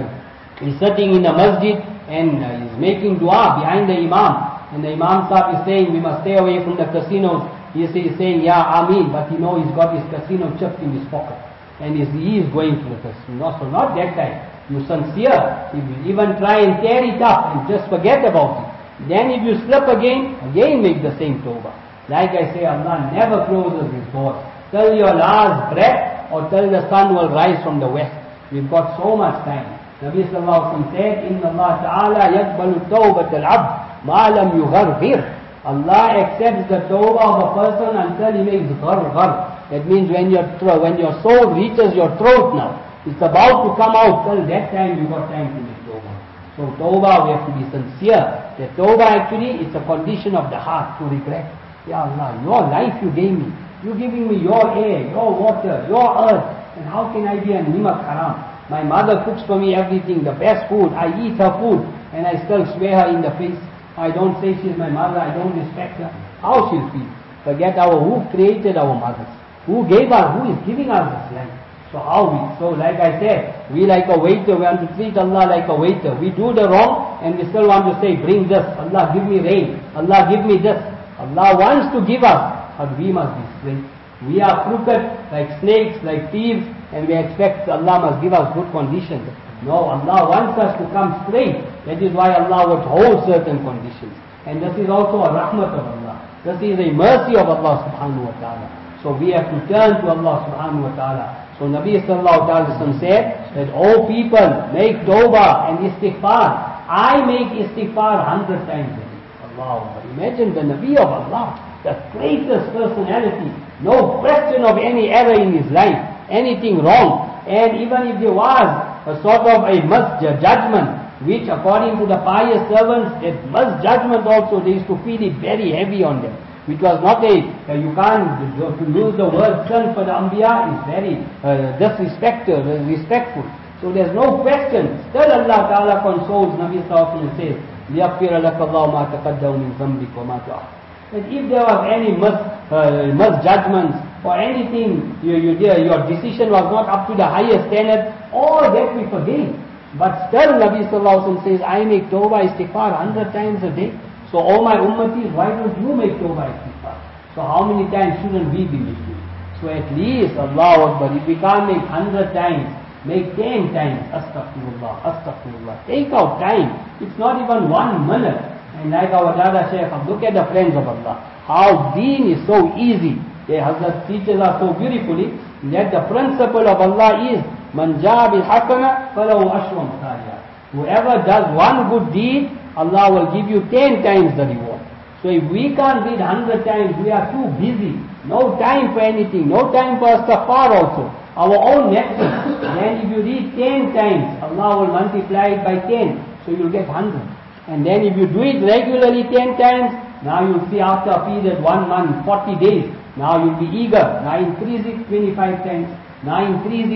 is sitting in the masjid and is making dua behind the Imam. And the Imam Sahib is saying, we must stay away from the casinos. He is saying, Ya Ameen, but he knows he's got his casino chips in his pocket. And he is going to the casino. So not that time. You sincere. If you even try and tear it up and just forget about it. Then if you slip again, again make the same tawbah. Like I say, Allah never closes His doors. Till your last breath or till the sun will rise from the west. We've got so much time. Nabi sallallahu alaihi wasallam said, Inna Allah Ta'ala yakbalu tawbat al-abd. Ma'alam yugharghir. Allah accepts the tawbah of a person until he makes gharghar. That means when your when your soul reaches your throat now, it's about to come out, till that time you got time to make tawbah. So tawbah, we have to be sincere. The tawbah actually, it's a condition of the heart to regret. Ya Allah, your life you gave me. You're giving me your air, your water, your earth. And how can I be a nimak haram? My mother cooks for me everything, the best food. I eat her food and I still swear her in the face. I don't say she's my mother, I don't respect her. How she'll feel? Forget our, who created our mothers? Who gave us, who is giving us this life? So how we, so like I said, we like a waiter, we want to treat Allah like a waiter. We do the wrong and we still want to say, bring this, Allah give me rain, Allah give me this. Allah wants to give us, but we must be straight. We are crooked, like snakes, like thieves, and we expect Allah must give us good conditions. No, Allah wants us to come straight. That is why Allah would hold certain conditions. And this is also a rahmat of Allah. This is a mercy of Allah subhanahu wa ta'ala. So we have to turn to Allah subhanahu wa ta'ala. So Nabi sallallahu alayhi wa sallam said that all people make tawbah and istighfar. I make istighfar hundred times a day. Allah. Imagine the Nabi of Allah, the greatest personality. No question of any error in his life, anything wrong. And even if there was a sort of a misjudgment, which according to the pious servants, that misjudgment also, they used to feel it very heavy on them. Which was not a, uh, you can't, to use the word son for the Anbiya is very uh, disrespectful, uh, respectful. So there's no question. Still Allah Ta'ala consoles Nabi Sallallahu Alaihi Wasallam and says, لِيَغْفِرَ لَكَ اللَّهُ مَا تَقَدَّمَ مِنْ ذَنْبِكَ وَمَا تَأَخَّرَ. That if there was any mis, uh, misjudgments or anything, you, you, your decision was not up to the highest standard, all that we forgive. But still Nabi Sallallahu Alaihi Wasallam says, I make tawbah istighfar hundred times a day. So all my ummatis, why don't you make tawbah istighfar? So how many times shouldn't we be making? So at least, Allahu Akbar, if we can't make hundred times, make ten times, astaghfirullah, astaghfirullah. Take out time. It's not even one minute. And like our Dada Shaykh, look at the friends of Allah. How deen is so easy. The Hazrat teaches us so beautifully that the principle of Allah is, Man jaa bil hasana falahu ashru amthaliha. Whoever does one good deed, Allah will give you ten times the reward. So if we can't read hundred times, we are too busy. No time for anything. No time for istighfar also. Our own nafs. Then if you read ten times, Allah will multiply it by ten. So you'll get hundred. And then if you do it regularly ten times, now you'll see after a period, one month, forty days, now you'll be eager. Now increase it twenty-five times. Now increase it.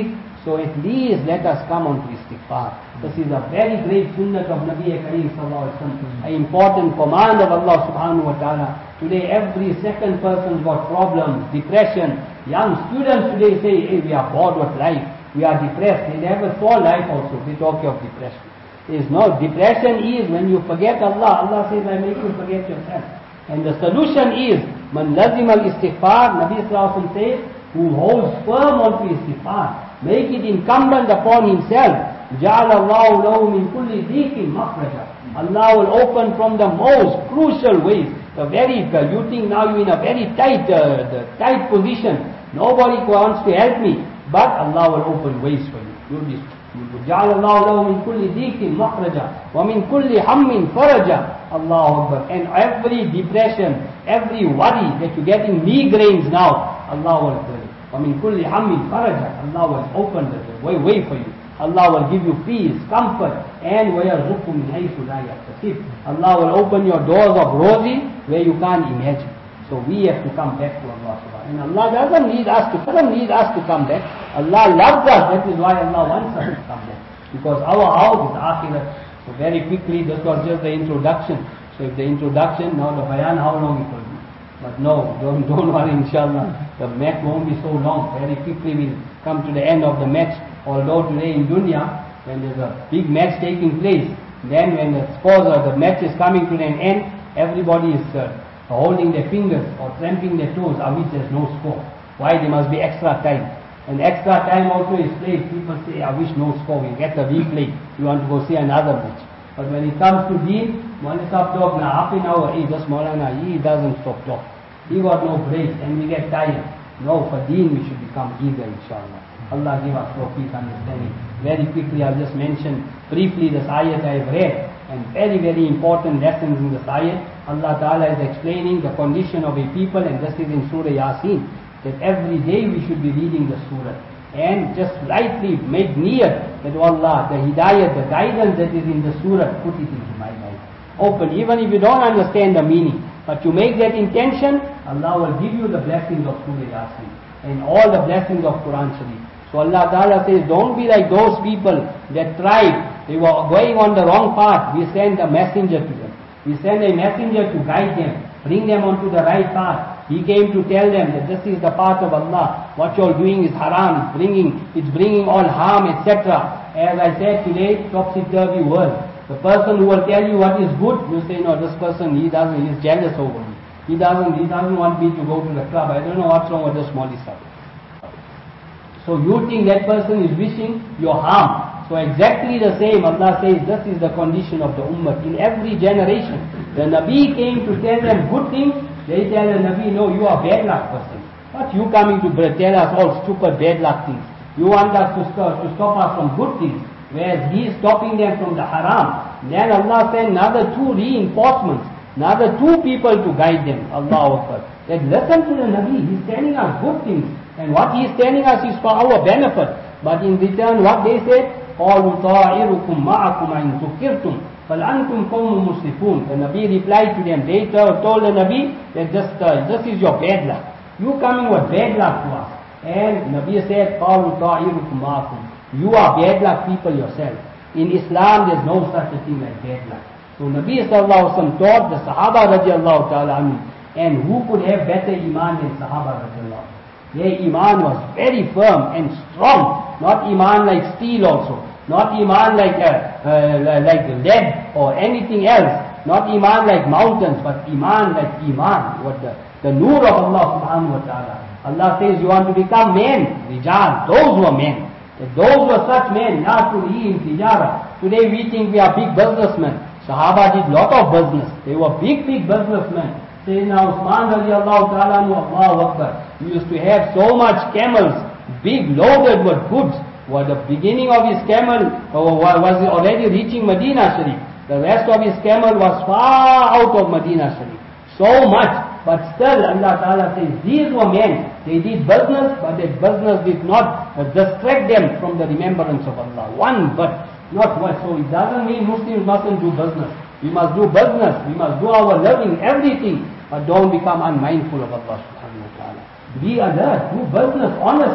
So at least let us come on to istighfar. This is a very great sunnah of Nabi Kareem sallallahu alaihi wasallam, an important command of Allah subhanahu wa ta'ala. Today every second person's got problems, depression. Young students today say, hey, we are bored with life, we are depressed. They never saw life also, they talk of depression. There is no, depression is when you forget Allah. Allah says, I make you forget yourself. And the solution is, man lazim al-istighfar, Nabi sallallahu alaihi wasallam says, who holds firm onto istighfar, make it incumbent upon himself. جَعَلَ اللَّهُ لَهُ مِنْ كُلِّ ضِيقٍ مَخْرَجًا. Allah will open from the most crucial ways. The very, uh, you think now you're in a very tight, uh, the tight position. Nobody wants to help me, but Allah will open ways for you. You'll be, جَعَلَ اللَّهُ لَهُ مِنْ كُلِّ ضِيقٍ مَخْرَجًا وَمِنْ كُلِّ هَمٍّ فَرَجًا. Allahu Akbar. And every depression, every worry that you're getting migraines now, Allah will tell you. وَمِنْ كُلِّ هَمٍّ فَرَجًا. Allah will open the way, way for you. Allah will give you peace, comfort, and وَيَرْزُقْكُم مِنْ حَيْثُ لَا يَحْتَسِبُ. Allah will open your doors of rosy where you can't imagine. So we have to come back to Allah subhanahu wa ta'ala. And Allah doesn't need us to doesn't need us to come back. Allah loves us. That is why Allah wants us to come back. Because our house is Akhirah. So very quickly, this was just the introduction. So if the introduction, now the bayan, how long it will be? But no, don't, don't worry, inshallah. The match won't be so long. Very quickly we'll come to the end of the match. Although today in dunya, when there's a big match taking place, then when the scores or the match is coming to an end, everybody is uh, holding their fingers or tramping their toes, of which there's no score. Why? There must be extra time. And extra time also is played. People say, I wish no score, we get the replay. You want to go see another match. But when it comes to Deen, Maulana Sahib talk now, half an hour, hey, just Maulana, he doesn't stop talk. He got no break and we get tired. No, for Deen we should become eager, inshallah. Allah give us tawfiq understanding. Very quickly I'll just mention briefly this ayat I have read, and very very important lessons in this ayat. Allah Ta'ala is explaining the condition of a people, and this is in Surah Yasin, that every day we should be reading the surah. And just lightly make niyat that, oh Allah, the hidayat, the guidance that is in the surah, put it into my life. Open, even if you don't understand the meaning, but you make that intention, Allah will give you the blessings of Surah Yasin and all the blessings of Quran Sharif. So Allah Ta'ala says, don't be like those people that tried, they were going on the wrong path. We send a messenger to them. We send a messenger to guide them, bring them onto the right path. He came to tell them that this is the path of Allah. What you're doing is haram, it's bringing, it's bringing all harm, et cetera. As I said today, topsy-turvy world. The person who will tell you what is good, you say, no, this person, he doesn't, he's jealous over me. He doesn't, he doesn't want me to go to the club. I don't know what's wrong with this Molly stuff. So you think that person is wishing your harm. So exactly the same, Allah says, this is the condition of the ummah. In every generation, the Nabi came to tell them good things. They tell the Nabi, no, you are bad luck person. What you coming to tell us all stupid bad luck things? You want us to stop, to stop us from good things, whereas He is stopping them from the haram. Then Allah sent another two reinforcements, another two people to guide them. Allahu Akbar. That listen to the Nabi, He is telling us good things. And what He is telling us is for our benefit. But in return, what they said, قَالُوا طَائِرُكُمْ مَعَكُمْ إِن ذُكِّرْتُمْ فَلْأَنْتُمْ قَوْمٌ مُسْرِفُونَ. The Nabi replied to them, they told the Nabi that this, uh, this is your bad luck. You coming with bad luck to us. And Nabi said, قَالُوا طَائِرُكُمْ مَعَكُمْ. You are bad luck people yourself. In Islam, there's no such a thing like bad luck. So Nabi sallallahu alaihi wasallam taught the Sahaba radiallahu ta'ala anhu. And who could have better iman than Sahaba radiallahu? Their iman was very firm and strong. Not iman like steel also. Not iman like uh, uh, like lead or anything else. Not iman like mountains, but iman like iman. What the, the nur of Allah subhanahu wa ta'ala. Allah says you want to become men. Rijal, those were men. Those were such men. La tulihim tijara. Today we think we are big businessmen. Sahaba did lot of business. They were big, big businessmen. Sayyidina Usman radiallahu ta'ala anhu, Allahu Akbar. He used to have so much camels, big loaded with goods. Well, the beginning of his camel uh, was already reaching Medina Sharif. The rest of his camel was far out of Medina Sharif. So much. But still Allah Ta'ala says, these were men. They did business, but that business did not uh, distract them from the remembrance of Allah. One but not one. So it doesn't mean Muslims mustn't do business. We must do business. We must do our living, everything. But don't become unmindful of Allah subhanahu wa ta'ala. Be alert. Do business honestly.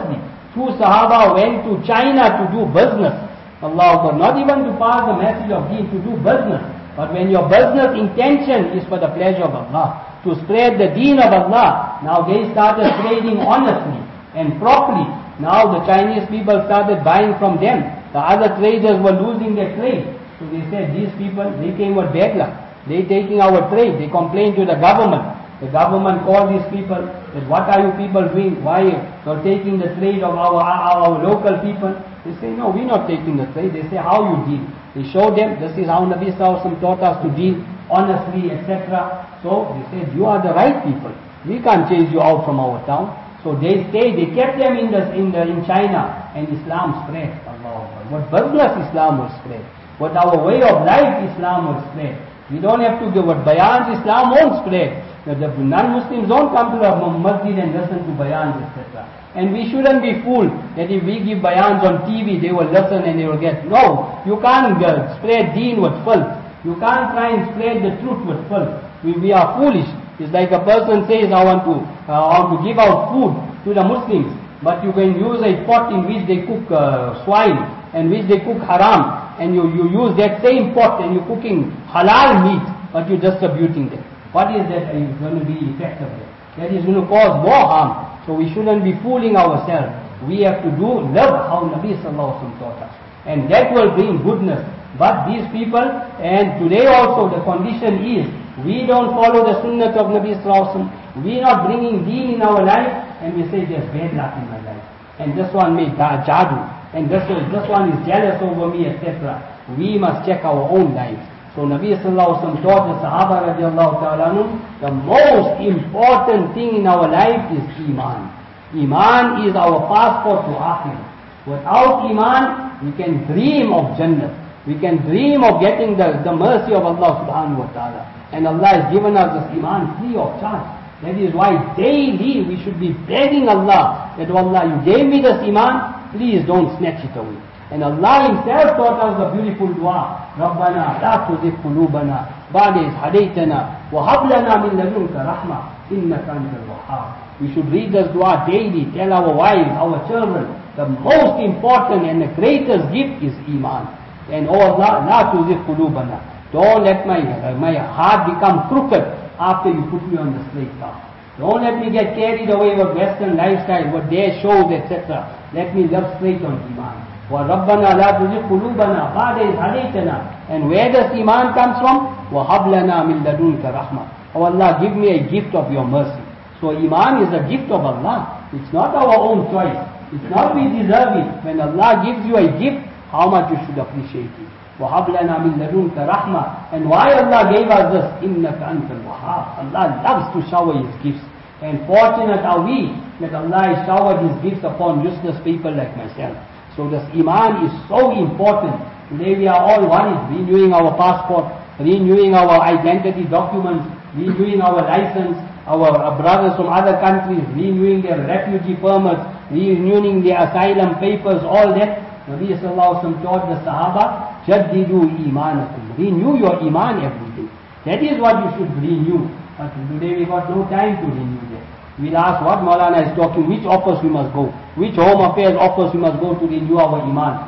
Two Sahaba went to China to do business. Allah Akbar. Not even to pass the message of deen, to do business. But when your business intention is for the pleasure of Allah, to spread the deen of Allah, now they started trading honestly and properly. Now the Chinese people started buying from them. The other traders were losing their trade. So they said, these people, they came with bad luck. They taking our trade. They complained to the government. The government called these people, that what are you people doing? Why you're taking the trade of our, our, our local people? They say, no, we're not taking the trade. They say, how you deal? They show them, this is how Nabi Sallallahu Alaihi Wasallam taught us to deal honestly, et cetera. So they said, you are the right people. We can't chase you out from our town. So they stayed, they kept them in the, in the, in China, and Islam spread. Allah. What business Islam will spread. What our way of life Islam will spread. We don't have to give what bayans Islam won't spread. The non-Muslims don't come to the masjid and listen to bayans, et cetera. And we shouldn't be fooled that if we give bayans on T V, they will listen and they will get. No, you can't uh, spread deen with filth. You can't try and spread the truth with filth. We, we are foolish. It's like a person says, I want to, uh, I want to give out food to the Muslims, but you can use a pot in which they cook uh, swine and which they cook haram, and you, you use that same pot and you're cooking halal meat, but you're distributing them. What is that is going to be effective there? That is going to cause more harm. So we shouldn't be fooling ourselves. We have to do, live how Nabi Sallallahu Alaihi Wasallam taught us. And that will bring goodness. But these people, and today also the condition is, we don't follow the sunnah of Nabi Sallallahu Alaihi Wasallam. We are not bringing deen in our life, and we say there's bad luck in my life. And this one made jadoo. And this, this one is jealous over me, et cetera. We must check our own lives. So Nabi Sallallahu Alaihi Wasallam taught the Sahaba radiallahu ta'ala anhum, the most important thing in our life is Iman. Iman is our passport to Akhirah. Without Iman, we can dream of Jannah. We can dream of getting the, the mercy of Allah subhanahu wa ta'ala. And Allah has given us this Iman free of charge. That is why daily we should be begging Allah that, Allah, you gave me this Iman, please don't snatch it away. And Allah Himself taught us the beautiful dua. رَبَّنَا لَا تُزِغْ قُلُوبَنَا بَعْدَ إِذْ هَدَيْتَنَا وَهَبْ لَنَا مِنْ لَدُنْكَ رَحْمَةً إِنَّكَ أَنْتَ الْوَهَّابُ. We should read this dua daily, tell our wives, our children, the most important and the greatest gift is Iman. And oh Allah, لَا تُزِغْ قُلُوبَنَا. Don't let my, uh, my heart become crooked after you put me on the straight path. Don't let me get carried away with Western lifestyle, what their shows, et cetera. Let me live straight on Iman. وَرَبَّنَا لَا تُزِغْ قُلُوبَنَا بَعْدَ إِذْ هَدَيْتَنَا. And where does Iman comes from? وَهَبْ لَنَا مِنْ لَدُنْكَ رَحْمَةً. Oh Allah, give me a gift of your mercy. So Iman is a gift of Allah. It's not our own choice. It's not we deserve it. When Allah gives you a gift, how much you should appreciate it. وَهَبْ لَنَا مِنْ لَدُنْكَ رَحْمَةً. And why Allah gave us this? إِنَّكَ أَنْتَ الْوَهَّابُ. Allah loves to shower His gifts. And fortunate are we that Allah has showered His gifts upon useless people like myself. So this Iman is so important. Today we are all worried, renewing our passport, renewing our identity documents, renewing our license, our brothers from other countries, renewing their refugee permits, renewing their asylum papers, all that. Nabi Sallallahu Alaihi Wasallam taught the Sahaba, Jaddidu imanakum. Renew your Iman every day. That is what you should renew. But today we got no time to renew that. We'll ask what Maulana is talking, which office we must go, which home affairs office we must go to renew our Iman.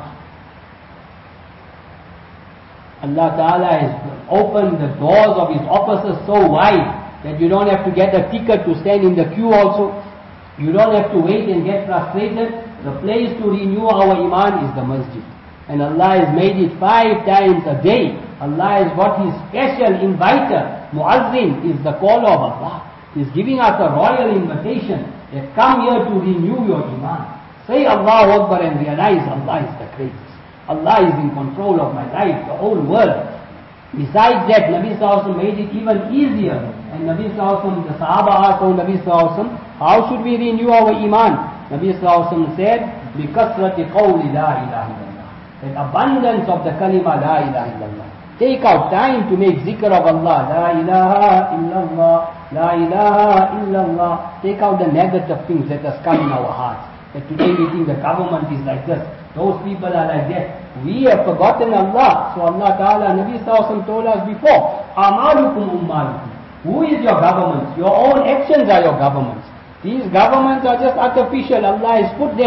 Allah Ta'ala has opened the doors of His offices so wide that you don't have to get a ticket to stand in the queue also. You don't have to wait and get frustrated. The place to renew our Iman is the masjid. And Allah has made it five times a day. Allah has got His special inviter. Muazzin is the caller of Allah. He's giving us a royal invitation that come here to renew your Iman. Say Allahu Akbar and realize Allah is the greatest. Allah is in control of my life, the whole world. Besides that, Nabi Sallallahu Alaihi Wasallam made it even easier. And Nabi Sallallahu Alaihi Wasallam, the Sahaba asked Nabi Sallallahu Alaihi Wasallam, how should we renew our Iman? Nabi Sallallahu Alaihi Wasallam said, بِكَثْرَةِ قَوْلِ لَا إِلَهَ إِلَّا اللَّهِ. That abundance of the kalima La ilaha illallah. Take out time to make zikr of Allah. La ilaha illallah. La ilaha illallah. Take out the negative things that has come in our hearts. That today we think the government is like this. Those people are like that. We have forgotten Allah. So Allah Ta'ala, Nabi Sallallahu Alaihi Wasallam told us before, Amalukum ummalukum. Who is your government? Your own actions are your governments. These governments are just artificial. Allah has put them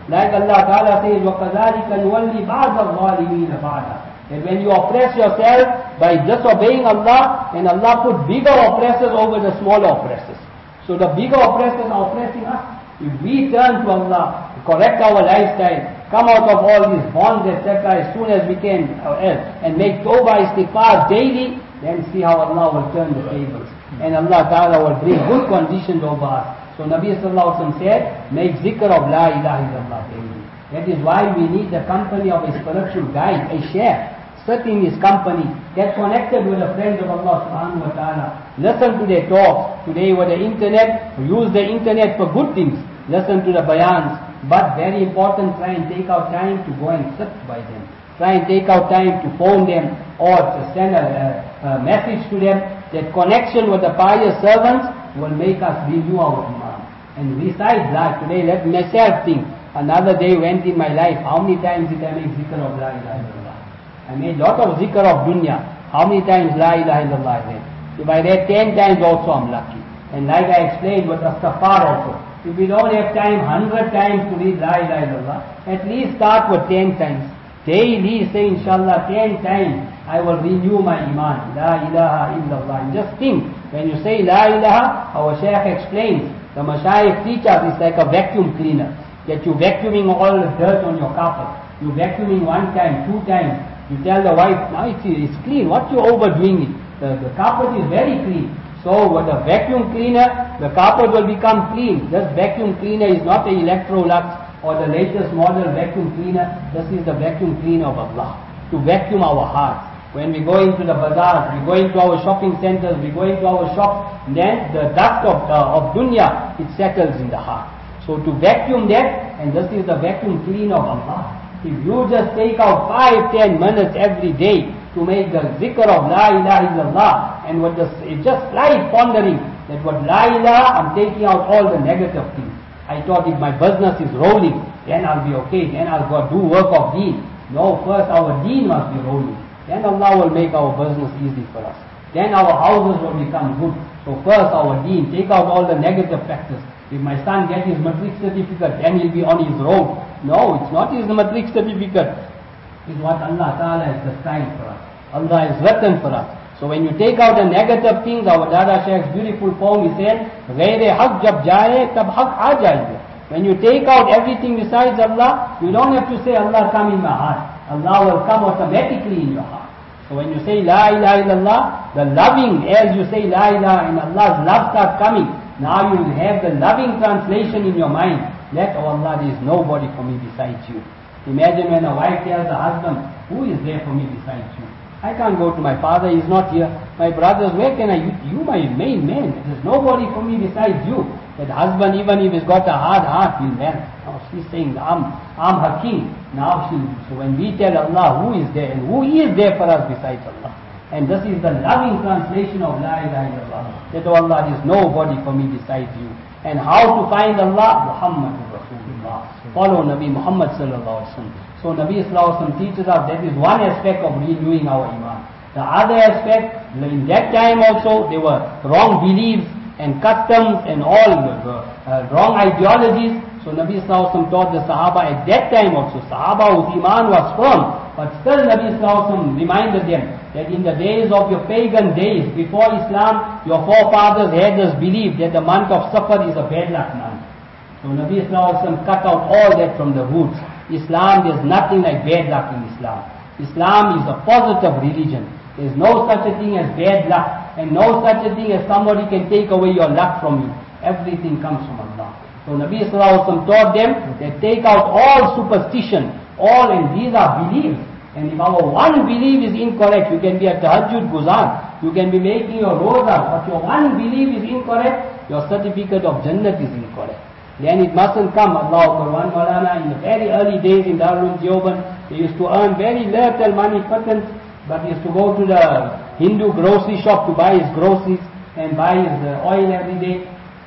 Like Allah Ta'ala says, وَكَذَلِكَ نُوَلِّي بَعْضَ الظَّالِمِينَ بَعْضًا. And when you oppress yourself by disobeying Allah, and Allah put bigger oppressors over the smaller oppressors. So the bigger oppressors are oppressing us. If we turn to Allah, correct our lifestyle, come out of all these bonds, et cetera, as soon as we can, uh, and make tawbah istighfar daily, then see how Allah will turn the tables. And Allah Ta'ala will bring good conditions over us. So Nabi Sallallahu Alaihi Wasallam said, make zikr of La ilaha illallah daily. That is why we need the company of a spiritual guide, a sheikh. Sit in his company, get connected with the friends of Allah Subhanahu Wa Ta'ala. Listen to their talks. Today with the internet, use the internet for good things. Listen to the bayans. But very important, try and take out time to go and sit by them. Try and take out time to phone them or to send a, a, a message to them. That connection with the pious servants will make us renew our iman. And besides that, today let myself think. Another day went in my life, how many times did I make zikr of La ilaha illallah? I made lot of zikr of dunya. How many times La ilaha illallah I read? If I read ten times also I'm lucky. And like I explained with Astaghfar also. If we don't have time, hundred times to read La ilaha illallah, at least start with ten times. Daily say inshallah ten times, I will renew my iman. La ilaha illallah. And just think, when you say La ilaha, our Shaykh explains, the Mashayikh teaches is like a vacuum cleaner. That you vacuuming all the dirt on your carpet. You vacuuming one time, two times. You tell the wife, now it's, it's clean. What you overdoing it? The, the carpet is very clean. So with the vacuum cleaner, the carpet will become clean. This vacuum cleaner is not the Electrolux or the latest model vacuum cleaner. This is the vacuum cleaner of Allah. To vacuum our hearts. When we go into the bazaars, we go into our shopping centers, we go into our shops, then the dust of, uh, of dunya, it settles in the heart. So to vacuum that, and this is the vacuum cleaner of Allah. If you just take out five, ten minutes every day to make the zikr of La ilaha illallah, and with this, it's just slight pondering that what La ilaha, I'm taking out all the negative things. I thought if my business is rolling, then I'll be okay, then I'll go do work of deen. No, first our deen must be rolling. Then Allah will make our business easy for us. Then our houses will become good. So first our deen, take out all the negative factors. If my son gets his matric certificate, then he'll be on his road. No, it's not his matric certificate. It's what Allah Ta'ala has destined for us. Allah has written for us. So when you take out the negative things, our Dada Sheikh's beautiful poem, he said, "Ghaire haq jab jaye, tab haq aa jayega." When you take out everything besides Allah, you don't have to say Allah come in my heart. Allah will come automatically in your heart. So when you say La ilaha illallah, the loving, as you say La ilaha, and Allah's love starts coming. Now you have the loving translation in your mind. That, oh Allah, there is nobody for me besides you. Imagine when a wife tells the husband, who is there for me besides you? I can't go to my father, he's not here. My brothers, where can I? You, you my main man. There's nobody for me besides you. That husband, even if he's got a hard heart, he'll learn. Now she's saying, I'm, I'm her king. Now she, so when we tell Allah who is there, and who is there for us besides Allah. And this is the loving translation of La ilaha illallah. That, oh Allah, there is nobody for me besides you. And how to find Allah? Muhammadur Rasulullah. Follow Nabi Muhammad sallallahu alaihi wasallam. So Nabi sallallahu alaihi wasallam teaches us that is one aspect of renewing our iman. The other aspect, in that time also, there were wrong beliefs and customs and all the uh, wrong ideologies. So Nabi sallallahu alaihi wasallam taught the Sahaba at that time also. Sahaba whose iman was firm, but still Nabi sallallahu alaihi wasallam reminded them that in the days of your pagan days, before Islam, your forefathers had this belief that the month of Safar is a bad luck month. So Nabi sallallahu alaihi wasallam cut out all that from the roots. Islam, there's nothing like bad luck in Islam. Islam is a positive religion. There's no such a thing as bad luck, and no such a thing as somebody can take away your luck from you. Everything comes from Allah. So Nabi sallallahu alaihi wasallam taught them that take out all superstition, all, and these are beliefs. And if our one belief is incorrect, you can be a tahajjud guzar, you can be making your roza, but your one belief is incorrect, your certificate of Jannat is incorrect. Then it mustn't come. Allah Akbar. One Maulana in the very early days in Darul Deoband, they used to earn very little money, patent, but he used to go to the Hindu grocery shop to buy his groceries and buy his uh, oil every day.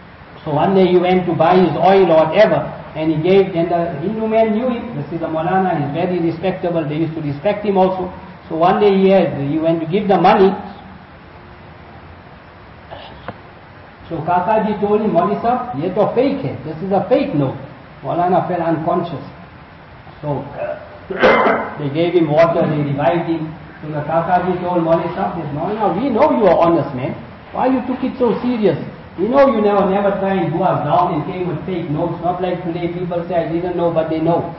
So one day he went to buy his oil or whatever, and he gave, and the Hindu man knew it. This is a Maulana, he's very respectable, they used to respect him also. So one day he had, he went to give the money. So Kakaji told him, Mauli Sahab, ye to fake hai, this is a fake note. Maulana fell unconscious. So they gave him water, they revived him. So the Kakaji told Maulana Sahib, Maulana, we know you are honest, man. Why you took it so serious? We know you never never try and go us down and came with fake notes. Not like today people say, I didn't know, but they know.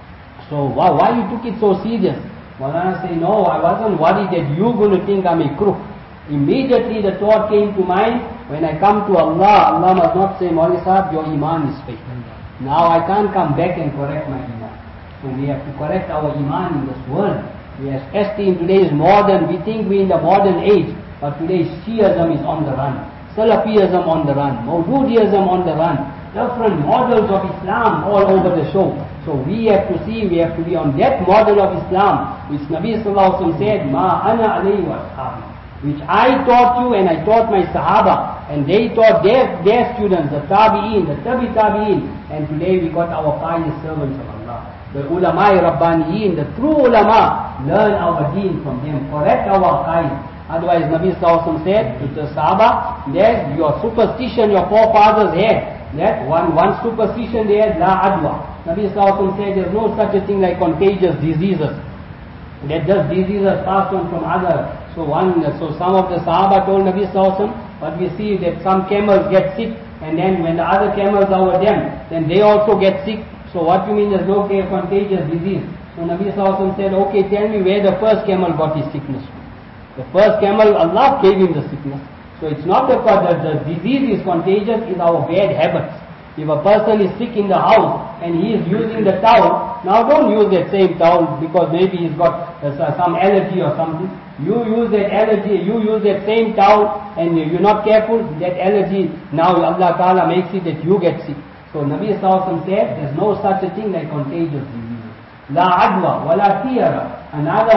So why, why you took it so serious? Maulana say, no, I wasn't worried that you're going to think I'm a crook. Immediately the thought came to mind, when I come to Allah, Allah must not say, Maulana Sahib, your iman is fake. Now I can't come back and correct my iman. So we have to correct our iman in this world. We are especially in today's modern, we think we're in the modern age, but today's Shiism is on the run. Salafism on the run, Mawdudiism on the run, different models of Islam all over the show. So we have to see, we have to be on that model of Islam, which Nabi Sallallahu Alaihi Wasallam said, Ma ana alayhi wa ashabi, which I taught you and I taught my Sahaba, and they taught their, their students, the Tabi'een, the Tabi Tabi'een, and today we got our pious servants of Allah. The ulama Rabbaniyin, the true ulama, learn our deen from them, correct our aqaid. Otherwise, Nabi Sallallahu Alaihi Wasallam said to the Sahaba, that your superstition your forefathers had, that one, one superstition they had, la adwa. Nabi Sallallahu Alaihi Wasallam said there's no such a thing like contagious diseases. That just diseases passed on from others. So one, so some of the Sahaba told Nabi Sallallahu Alaihi Wasallam, but we see that some camels get sick, and then when the other camels are with them, then they also get sick. So what you mean there's no contagious disease? So Nabi Sallallahu Alaihi Wasallam said, okay, tell me where the first camel got his sickness from. The first camel, Allah gave him the sickness. So it's not because the, the disease is contagious, it's our bad habits. If a person is sick in the house and he is using the towel, now don't use that same towel because maybe he's got uh, some allergy or something. You use that allergy, you use that same towel and you're not careful, that allergy, now Allah Ta'ala makes it that you get sick. So Nabi Sallallahu Alaihi Wasallam said, there's no such a thing like contagious disease. La adwa wa la tiyara. Another,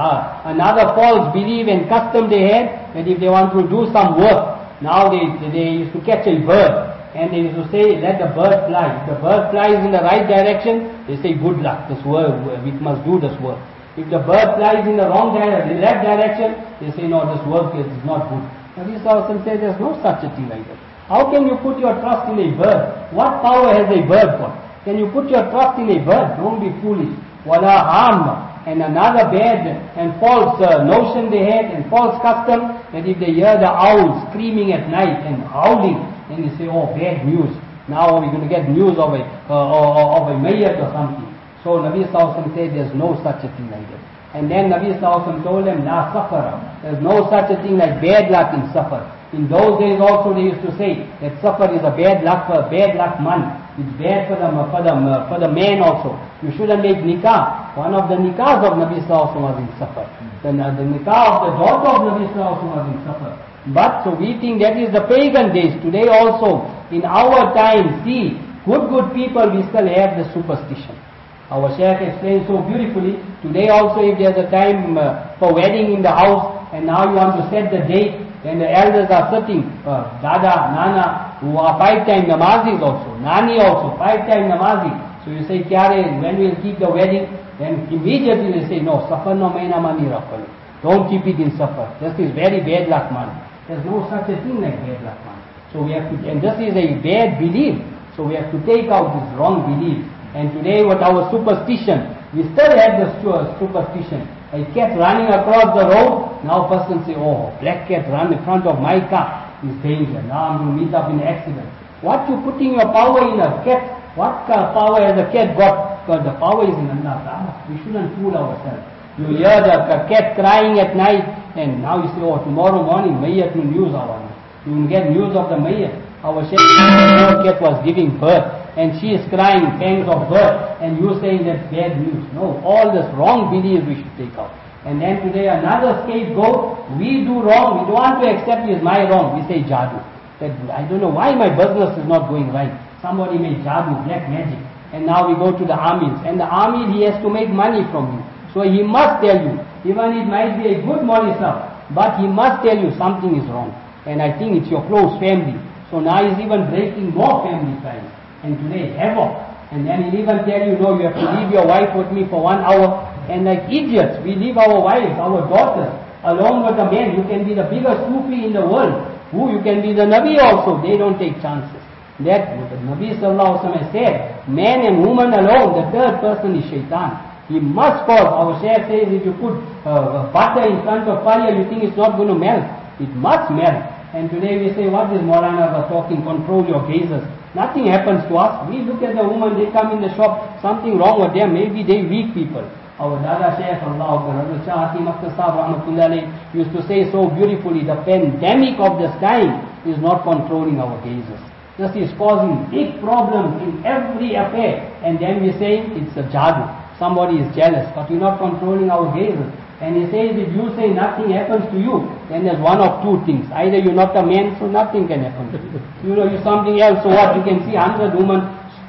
another false belief and custom they had, that if they want to do some work, now they, they used to catch a bird, and they used to say, let the bird fly. If the bird flies in the right direction, they say, good luck, this work, we must do this work. If the bird flies in the wrong direction, the left direction, they say, no, this work is not good. Nabi Sallallahu Alaihi Wasallam says, there's no such a thing like that. How can you put your trust in a bird? What power has a bird got? Can you put your trust in a bird? Don't be foolish. Wala harm. And another bad and false uh, notion they had and false custom, that if they hear the owl screaming at night and howling, then they say, oh, bad news. Now we're going to get news of a, uh, of a mayyat or something. So Nabi Sallallahu Alaihi Wasallam said there's no such a thing like that. And then Nabi Sallallahu Alaihi Wasallam told them, la safara. There's no such a thing like bad luck in safar. In those days also they used to say that safar is a bad luck for a bad luck month. It's bad for the, for the, for the man also. You shouldn't make nikah. One of the nikahs of Nabi Sallallahu Alaihi Wasallam was in safar. The, the nikah of the daughter of Nabi Sallallahu Alaihi Wasallam was in safar. But so we think that is the pagan days. Today also, in our time, see, good good people, we still have the superstition. Our Shaykh explains so beautifully. Today also, if there's a time uh, for wedding in the house, and now you want to set the date, and the elders are sitting, uh, Dada, Nana, who are five-time namazis also, Nani also, five-time namazi. So you say, Kyare, when we'll keep the wedding? Then immediately they say, no, Safar no maina mani rakhalo. Don't keep it in Safar. This is very bad luck man. There's no such a thing like bad luck man. So we have to, and this is a bad belief. So we have to take out this wrong belief. And today with our superstition, we still have this superstition. A cat running across the road, now person say, oh, black cat run in front of my car is danger. Now I'm going to meet up in an accident. What you putting your power in a cat? What power has a cat got? Because the power is in Allah Ta'ala. We shouldn't fool ourselves. You hear the cat crying at night, and now you say, oh, tomorrow morning, Mayyat will news our You will get news of the Mayyat. Our Shaykh cat was giving birth, and she is crying pangs of birth, and you saying that bad news. No, all this wrong beliefs we should take out. And then today another scapegoat, we do wrong, we don't want to accept it is my wrong, we say jadoo. That I don't know why my business is not going right. Somebody made jadoo, black magic, and now we go to the armies, and the army he has to make money from you. So he must tell you, even it might be a good Maulana, but he must tell you something is wrong. And I think it's your close family. So now he's even breaking more family ties. And today havoc. And then he'll even tell you, no, you have to leave your wife with me for one hour. And like idiots, we leave our wives, our daughters, along with the men. You can be the biggest Sufi in the world. Who? You can be the Nabi also. They don't take chances. that the Nabi Sallallahu Alaihi Wasallam has said, man and woman alone, the third person is shaitan. He must cause. Our Shaykh says if you put uh, butter in front of fire, you think it's not going to melt. It must melt. And today we say, what is Maulana was talking, control your gazes. Nothing happens to us. We look at the woman, they come in the shop, something wrong with them, maybe they weak people. Our Dada Shaykh, Allah Akbar, Hazrat Shah Hatim Akhtar Sahib Rahmatullah Alayh, used to say so beautifully, the pandemic of this time is not controlling our gazes. This is causing big problems in every affair. And then we say it's a jadoo. Somebody is jealous, but you're not controlling our gazes. And he says if you say nothing happens to you, then there's one of two things. Either you're not a man, so nothing can happen to you. You know, you're something else, so what? You can see hundred women.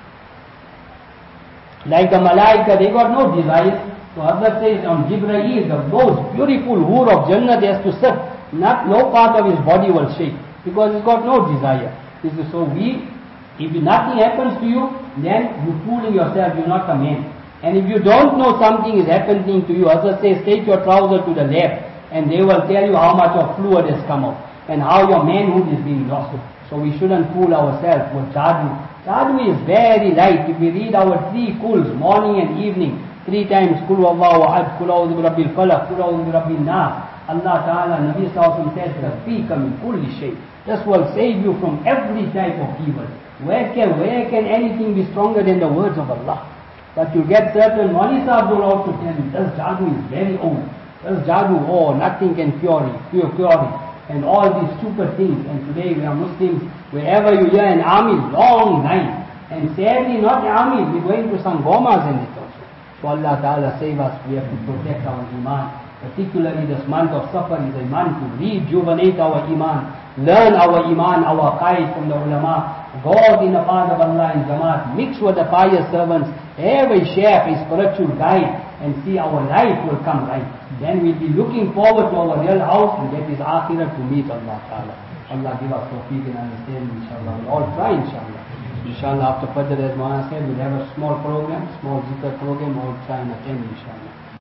Like the Malaika, they got no desires. So Hazrat says on Jibreel, the most beautiful hur of Jannah, there has to sit. Not, no part of his body will shake, because he's got no desire. This is so we, if nothing happens to you, then you're fooling yourself, you're not a man. And if you don't know something is happening to you, Hazrat says, take your trouser to the lab, and they will tell you how much of fluid has come out, and how your manhood is being lost. So we shouldn't fool ourselves with jadoo. Jadoo is very light. If we read our three kuls, morning and evening, three times, Kul Wallahu Ahad, Kul A'udhu bi Rabbil Falaq, Kul A'udhu bi Rabbin Nas, Allah Ta'ala, Nabi Sallallahu Alaihi Wasallam says, Tafika min kulli shay. This will save you from every type of evil. Where can, where can anything be stronger than the words of Allah? But you get certain Mawli Sahib will also tell you, this jadoo is very old. This jadoo, oh, nothing can cure it, cure, cure it. And all these stupid things. And today we are Muslims, wherever you hear an army, long line. And sadly, not the army, we're going to some gomas in it also. So Allah Ta'ala save us, we have to protect our iman. Particularly this month of Safar is a month to rejuvenate our iman, learn our iman, our aqaid from the ulama, go out in the path of Allah in Jamaat, mix with the pious servants, have a share, a spiritual guide, and see our life will come right. Then we'll be looking forward to our real house, and that is akhirah to meet Allah Ta'ala. Allah give us tawfiq and understanding, inshallah. We'll all try, inshallah. Inshallah, after Fajr, as Maulana said, we'll have a small program, small zikr program, all try and attend, inshallah.